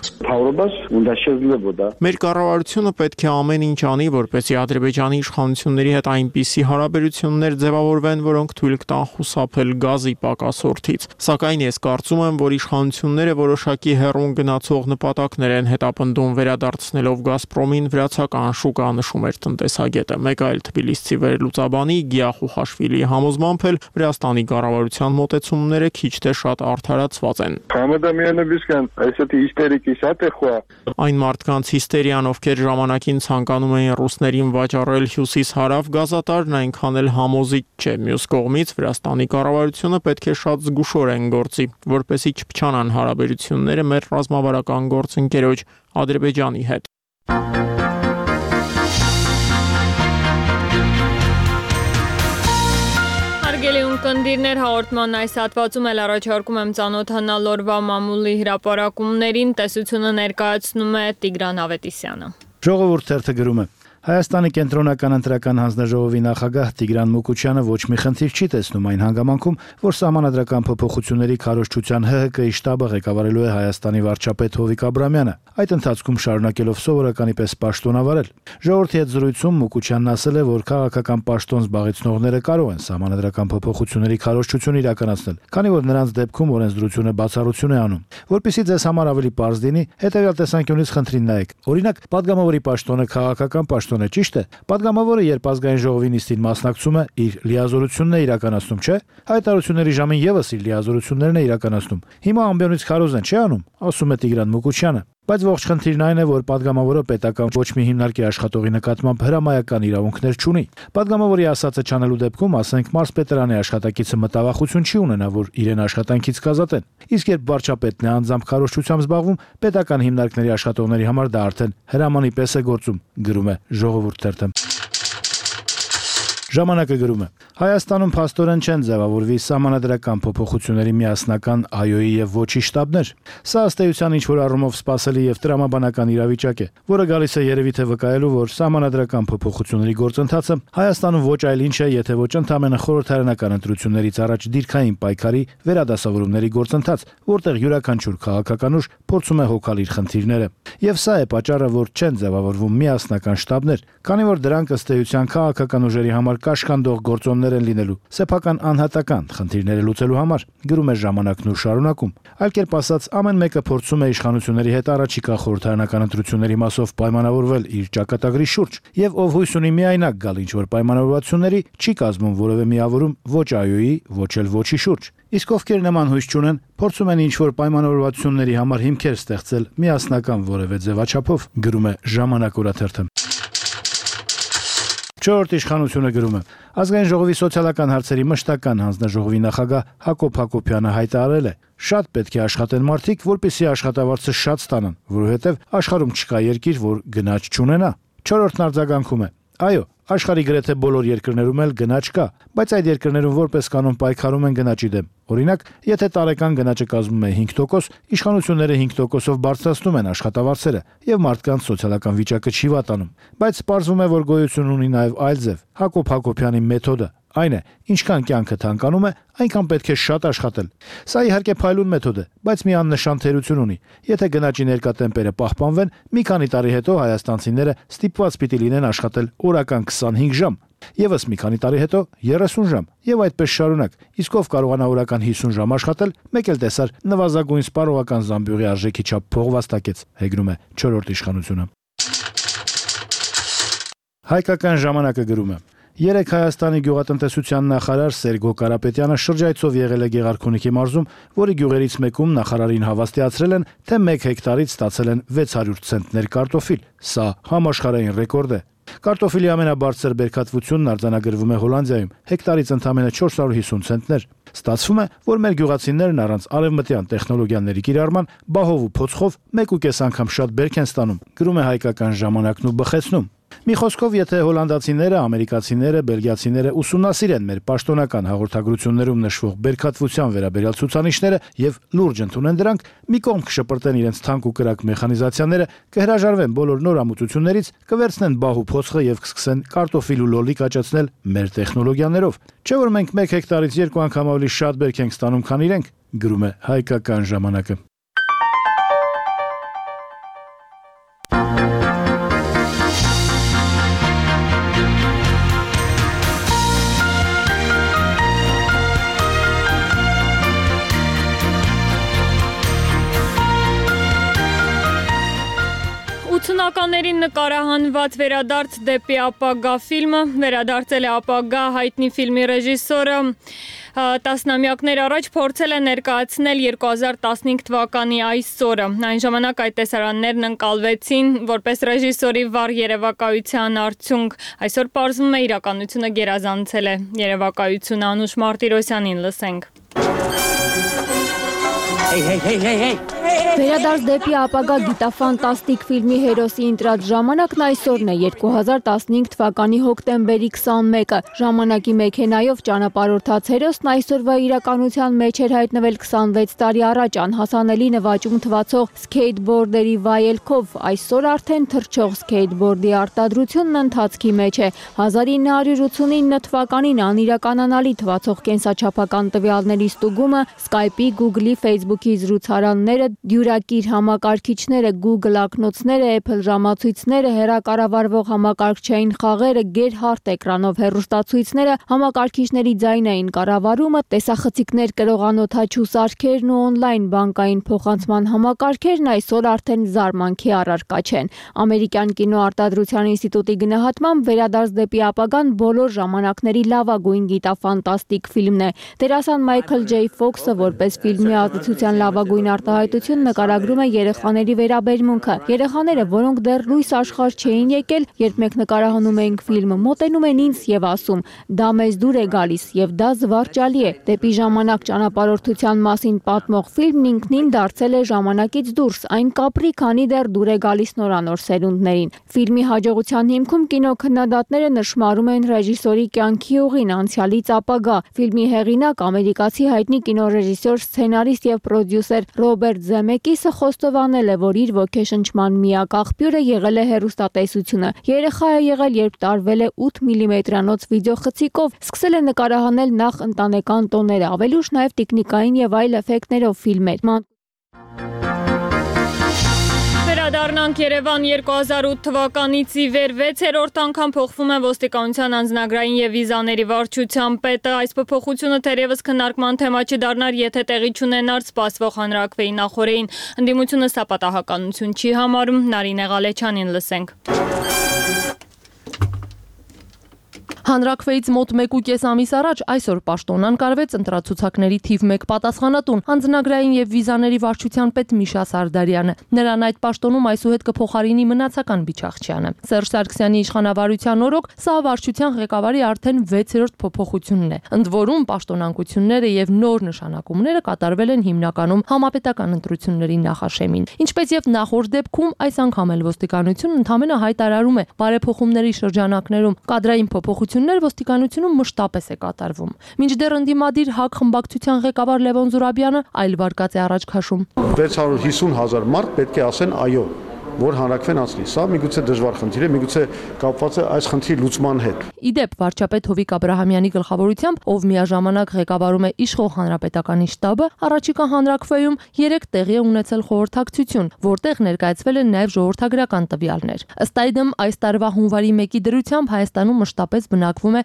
մեր կառավարությունը պետք է ամեն ինչ անի, որպեսզի Ադրբեջանի իշխանությունների հետ այնպիսի հարաբերություններ ձևավորվեն, որոնք թույլ կտան խուսափել գազի պակասորդից։ Սակայն ես կարծում եմ, որ իշխանությունները որոշակի հեռուն գնացող նպատակներ են հետապնդում վերադարձնելով Գազպրոմին վրացական շուկա, նշում էր տնտեսագետը։ Մեկ այլ թբիլիսցի վերլուծաբանի Գիա Խուխաշվիլիի համոզմամբ էլ Վրաստանի կառավարության մոտեցումները քիչ թե շատ արդարացված են։ Այն մարդկանց հիստերիան, ովքեր ժամանակին ցանկանում էին ռուսներին վաճառել հյուսիս-հարավ գազատարն, այնքան էլ համոզիչ չէ։ Մյուս կողմից Վրաստանի կառավարությունը պետք է շատ զգուշորեն գործի, որպեսզի չփչանան հարաբերությունները մեր ռազմավարական գործընկերոջ Ադրբեջանի հետ։
Հարգելի ունկնդիրներ, հաղորդման այս հատվածում էլ առաջարկում եմ ծանոթանալ օրվա մամուլի հրապարակումներին, տեսությունը ներկայացնում է Տիգրան Ավետիսյանը։
Ժողովուրդ թերթը գրում է. Հայաստանի կենտրոնական ընտրական հանձնաժողովի նախագահ Տիգրան Մուկուչյանը ոչ մի խնդիր չի տեսնում այն հանգամանքում, որ սահմանադրական փոփոխությունների քարոզչության ՀՀԿ-ի շտաբը ղեկավարելու է Հայաստանի վարչապետ Հովիկ Աբրամյանը, այդ ընթացքում շարունակելով սովորականի պես պաշտոնավարել։ Ժողովրդի հետ զրույցում Մուկուչյանն ասել է, որ քաղաքական պաշտոն զբաղեցնողները կարող են սահմանադրական փոփոխությունների քարոզչություն իրականացնել, քանի որ նրանց դեպքում օրենսդրությունը բացառություն է անում։ Որպեսզի ձեզ համար ավելի պարզ լինի, հետևյալ տեսանկյունից խնդրին նայեք։ Օրինակ, падգամավորի պաշտոնը քաղաքական պաշտոն է, ճիշտ է։ Падգամավորը, երբ ազգային ժողովի նիստին մասնակցում է, իր լիազորությունն է իրականացնում, չէ՞։ Հայտարարությունների ժամին եւս իր լիազորություններն է իրականացնում։ Հիմա ամբիոնից քարոզեն չի անում, ասում է Տիգրան Մուկուչյանը։ Բայց ողջ խնդիրն այն է, որ падգամավորը պետական ոչ մի հիմնարկի աշխատողի նկատմամբ հրամայական իրավունքներ չունի։ Падգամավորի ասածը չանելու դեպքում, ասենք, մարզպետարանի աշխատակիցը մտավախություն չի ունենա, որ իրեն աշխատանքից կազատեն։ Իսկ երբ վարչապետն է անձամբ քարոզչությամբ զբաղվում, պետական հիմնարկների աշխատողների համար դա արդեն հրամանի պես է գործում, գրում է Ժողովուրդ թերթը։ Ժամանակը գրում է. Հայաստանում փաստորեն չեն ձևավորվի սահմանադրական փոփոխությունների միասնական ԱՅՈ-ի եւ ոչի շտաբներ։ Սա ըստ էության ինչ-որ առումով սպասելի եւ տրամաբանական իրավիճակ է, որը գալիս է երևի թե վկայելու, որ սահմանադրական փոփոխությունների գործընթացը Հայաստանում ոչ այլ ինչ է, եթե ոչ ընդամենը խորհրդարանական ընտրություններից առաջ դիրքային պայքարի վերադասավորումների գործընթաց, որտեղ յուրաքանչյուր քաղաքական ուժ փորձում է հոգալ իր խնդիրները։ Եվ սա է պատճառը, որ չեն ձևավորվում միասնական շտաբներ, քանի որ դրանք ըստ էության քաղաքական ուժերի համար կաշկանդող գործոններ են լինելու, սեփական անհատական խնդիրները լուծելու համար, գրում է Ժամանակն ու շարունակում։ Այլ կերպ ասած, ամեն մեկը փորձում է իշխանությունների հետ առաջիկա խորհրդարանական ընտրությունների մասով պայմանավորվել իր ճակատագրի շուրջ, եւ ով հույս ունի միայնակ գալ ինչ-որ պայմանավորվածությունների, չի կազմում որևէ միավորում ոչ ԱՅՈ-ի, ոչ էլ ոչի շուրջ։ Իսկ ովքեր նման հույս չունեն, փորձում են ինչ-որ պայմանավորվածությունների համար հիմքեր ստեղծել միասնական որևէ ձևաչափով, գրում է Ժամանակ օրաթերթը։ Չորրորդ իշխանությունը գրում է. Ազգային ժողովի սոցիալական հարցերի մշտական հանձնաժողովի նախագահ Հակոբ Հակոբյանը հայտարարել է. շատ պետք է աշխատեն մարդիկ, որպեսզի աշխատավարձը շատ ստանան, որովհետև աշխարհում չկա երկիր, որ գնաճ չունենա։ Չորրորդն արձագանքում է. այո, աշխարհի գրեթե բոլոր երկրներում էլ գնաճ կա, բայց այդ երկրներում որպես կանոն պայքարում են գնաճի դեմ։ Օրինակ, եթե տարեկան գնաճը կազմում է 5%, իշխանությունները 5%-ով բարձրացնում են աշխատավարձերը եւ մարդկանց սոցիալական վիճակը չի վատանում։ Բայց պարզվում է, որ գոյություն ունի նաեւ այլ ձև՝ Հակոբ Հակոբյանի մեթոդը, այն է, ինչքան կյանքը թանկանում է, այնքան պետք է շատ աշխատել։ Սա իհարկե փայլուն մեթոդ է, բայց մի աննշան թերություն ունի։ Եթե գնաճի ներկա տեմպերը պահպանվեն, մի քանի տարի հետո հայաստանցիները ստիպված պիտի լինեն աշխատել օրական 25 ժամ, եւս մի քանի տարի հետո 30 ժամ, եւ այդպես շարունակ։ Իսկ ով կարողանա օրական 50 ժամ աշխատել, մեկ էլ տեսար նվազագույն սպառողական զամբյուղի արժեքի չափ փող վաստակեց, հեգնում է 4-րդ իշխանությունը։ Հայկական ժամանակը գրում է. Երեկ Հայաստանի գյուղատնտեսության նախարար Սերգո Կարապետյանը շրջայցով եղել է Գեղարքունիքի մարզում, որի գյուղերից մեկում նախարարին հավաստիացրել են, թե 1 հեկտարից ստացել են 600 ցենտներ կարտոֆիլ։ Սա համաշխարհային ռեկորդ է։ Կարտոֆիլի ամենաբարձր բերքատվությունն արձանագրվում է Հոլանդիայում, հեկտարից ընդամենը 450 ցենտներ։ Ստացվում է, որ մեր գյուղացիներն առանց արևմտյան տեխնոլոգիաների կիրառման բահով ու փոცხով 1.5 անգամ շատ բերք են ստանում, գրում է Հայկական ժամանակն ու բխեցնում։ Մի խոսքով, եթե հոլանդացիները, ամերիկացիները, բելգիացիները ուսումնասիրեն մեր պաշտոնական հաղորդագրություններում նշվող բերքատվության վերաբերյալ ցուցանիշները եւ լուրջ ընդունեն դրանք, մի կողմ կշպրտեն իրենց թանկ ու կրակ մեխանիզացիաները, կհրաժարվեն բոլոր նոր ամուծություններից, կվերցնեն բահ ու փոცხը եւ կսկսեն կարտոֆիլ ու լոլիկ աճացնել մեր տեխնոլոգիաներով։ Չէ՞ որ մենք 1 հեկտարից 2 անգամ ավելի շատ բերք ենք ստանում, քան իրենք, գրում է Հայկական ժամանակը։
Ութնականներին նկարահանված «Վերադարձ դեպի ապագա» ֆիլմը վերադարձել է ապագա հայտնի ֆիլմի ռեժիսորը տասնամյակներ առաջ փորձել է ներկայացնել 2015 թվականի այսօրը։ Այն ժամանակ այդ տեսարաններն ընկալվեցին որպես ռեժիսորի վառ երևակայության արդյունք։ Այսօր պարզվում է իրականությունը գերազանցել է երևակայությունը։ Անուշ Մարտիրոսյանին լսենք։
Վերադարձ դեպի ապագա գիտաֆանտաստիկ ֆիլմի հերոսի ընտրած ժամանակն այսօրն է 2015 թվականի հոկտեմբերի 21-ը։ Ժամանակի մեքենայով ճանապարհորդած հերոսն այսօրվա իրականության մեջ էր հայտնվել 26 տարի առաջ անհասանելի նվաճում թվացող սքեյթբորդերի վայելքով։ Այսօր արդեն թռչող սքեյթբորդի արտադրությունն ընթացքի մեջ է։ 1989 թվականին անիրականանալի թվացող կենսաչափական տվյալների ստուգումը, Skype-ի, Google-ի, Facebook-ի զրուցարանները, դյուրակիր համակարգիչները, Google ակնոցները, Apple ժամացույցները, հեռակառավարվող համակարգչային խաղերը, գերհարդ էկրանով հեռուստացույցները, համակարգիչների ձայնային կառավարումը, տեսախցիկներ կրող անօդաչու սարքերն ու օնլայն բանկային փոխանցման համակարգերն այսօր արդեն զարմանքի առարկա չեն։ Ամերիկյան կինոարտադրության ինստիտուտի գնահատմամբ Վերադարձ դեպի ապագան բոլոր ժամանակների լավագույն գիտաֆանտաստիկ ֆիլմն է։ Դերասան Մայքլ Ջեյ Ֆոքսը որպես ֆիլմի ազդեցության լավագույն արտահայտություն նկարագրում է երեխաների վերաբերմունքը։ Երեխաները, որոնք դեռ լույս աշխարհ չէին եկել, երբ մենք նկարահանում էինք ֆիլմը, մոտենում են ինձ եւ ասում. «Դա մեզ դուր է գալիս եւ դա զվարճալի է»։ Դեպի ժամանակ ճանապարհորդության մասին պատմող ֆիլմն ինքնին դարձել է ժամանակից դուրս, այն կապրի, քանի դեռ դուր է գալիս նորանոր սերունդներին։ Ֆիլմի հաջողության հիմքում կինոքննադատները նշմարում են ռեժիսորի կյանքի ուղին անցյալից ապագա։ Ֆիլմի հեղինակ ամերիկացի հայտնի կինոռեժիսոր, սցենարիստ եւ պրոդյուսեր Ռոբերտ Զեմեկիսը խոստովանել է, որ իր ոգեշնչման միակ աղբյուրը եղել է հեռուստատեսությունը։ Երեխա է եղել, երբ տարվել է 8 մմ-անոց վիդեոխցիկով, սկսել է նկարահանել նախ ընտանեկան տոները, ավելի ուշ նաև տիկնիկային եւ այլ էֆեկտներով ֆիլմեր։
Վերադառնանք Երևան 2008 թվականից ի վեր 6-րդ անգամ փոխվում է ոստիկանության անձնագրային եւ վիզաների վարչության պետը։ Այս փոփոխությունը թերևս քննարկման թեմա չդառնար, եթե տեղի չունենար սպասվող հանրաքվեի նախօրեին։ Ընդդիմությունը սա պատահականություն չի համարում։ Նարինե Ղալեչյանին լսենք։
Հանրաքվեից մոտ 1.5 ամիս առաջ այսօր պաշտոնան կարվեց ընտրացուցակների թիվ 1 պատասխանատուն, անձնագրային եւ վիզաների վարչության պետ Միշա Սարդարյանը։ Նրան այդ պաշտոնում այսուհետ կփոխարինի մնացական Բիչախչյանը։ Սերժ Սարգսյանի իշխանավարության օրոք սա վարչության ղեկավարի արդեն 6-րդ փոփոխությունն է։ Ընդ որում պաշտոնանկությունները եւ նոր նշանակումները կատարվել են հիմնականում համապետական ընտրությունների նախաշեմին։ Ինչպես եւ նախորդ դեպքում, այս անգամ էլ ոստիկանությունն ընդհանրապես հայտարարում է բարեփոխումների շրջանակներում կադրային փոփոխություններ ոստիկանությունում մշտապես է կատարվում։ Մինչդեռ ընդդիմադիր ՀԱԿ խմբակցության ղեկավար Լևոն Զուրաբյանը այլ վարկած է առաջ քաշում։
650,000 մարդ պետք է ասեն այո որ հանրաքվեն անցնի։ Սա միգուցե դժվար խնդիր է, միգուցե կապված է այս խնդրի լուծման հետ։
Իդեպ վարչապետ Հովիկ Աբրահամյանի գլխավորությամբ, ով միաժամանակ ղեկավարում է իշխող հանրապետականի շտաբը, առաջիկա հանրաքվեում 3 տեղի է ունեցել խորհրդակցություն, որտեղ ներկայացվել են նաև ժողովրդագրական տվյալներ։ Ըստ այդմ, այս տարվա հունվարի 1-ի դրությամբ Հայաստանում մշտապես բնակվում է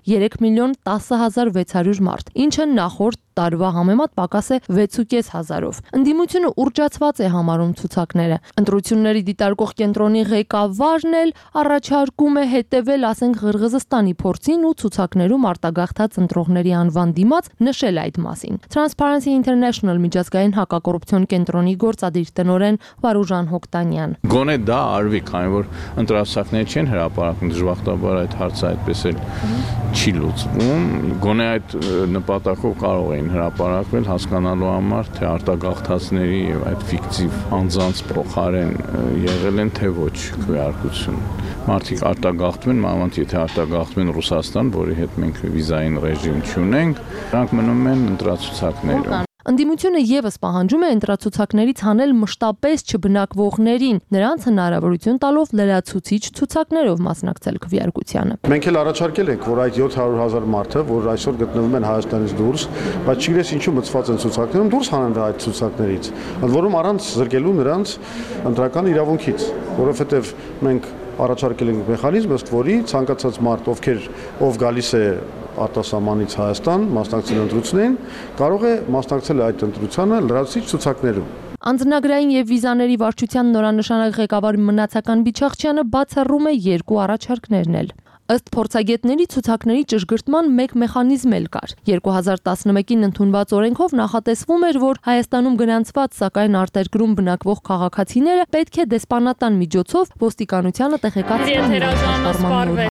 3.10.600 մարդ, ինչը նախորդ տարվա համեմատ պակաս է 6.500-ով։ Ընդդիմությունը ուռճացված է համարում ցուցակները։ Ընտրությունների դիտարկող կենտրոնի ղեկավարն էլ առաջարկում է հետևել, ասենք, Ղրղզստանի փորձին ու ցուցակներում արտագաղթած ընտրողների անվան դիմաց նշել այդ մասին։ Transparency International միջազգային հակակոռուպցիոն կենտրոնի գործադիր տնօրեն Վարուժան Հոկտանյան։
Գոնե դա արվի, քանի որ ընտրացակները չեն հրապարակում, դժբախտաբար այդ հարցը այդպես էլ չի լուծվում։ Գոնե այդ նպատակով կարող է հրապարակվել հասկանալու համար, թե արտագաղթածների եւ այդ ֆիկտիվ անձանց փոխարեն եղել են թե ոչ քվեարկություն։ Մարդիկ արտագաղթում են, մանավանդ եթե արտագաղթում են Ռուսաստան, որի հետ մենք վիզային ռեժիմ չունենք, նրանք մնում են ընտրացուցակներում։
Ընդդիմությունը եւս պահանջում է ընտրացուցակներից հանել մշտապես չբնակվողներին, նրանց հնարավորություն տալով լրացուցիչ ցուցակներով մասնակցել քվեարկությանը։
Մենք էլ առաջարկել ենք, որ այդ 700,000 մարդը, որ այսօր գտնվում են Հայաստանից դուրս, բայց չգիտես ինչու մցված են ցուցակներում, դուրս հանեն այդ ցուցակներից, ընդ որում առանց զրկելու նրանց ընտրական իրավունքից, որովհետեւ մենք առաջարկել ենք մեխանիզմ, ըստ որի ցանկացած մարդ, ով գալիս է արտասահմանից Հայաստան, մասնակցել ընտրություններին, կարող է մասնակցել այդ ընտրությանը լրացուցիչ ցուցակներում։
Անձնագրային եւ վիզաների վարչության նորանշանակ ղեկավար Մնացական Բիչախչյանը բացառում է 2 առաջարկներն էլ։ Ըստ փորձագետների ցուցակների ճշգրտման մեկ մեխանիզմ էլ կար։ 2011-ին ընդունված օրենքով նախատեսվում էր, որ Հայաստանում գրանցված, սակայն արտերկրում բնակվող քաղաքացիները պետք է դեսպանատան միջոցով ոստիկանությանը տեղեկացնեն։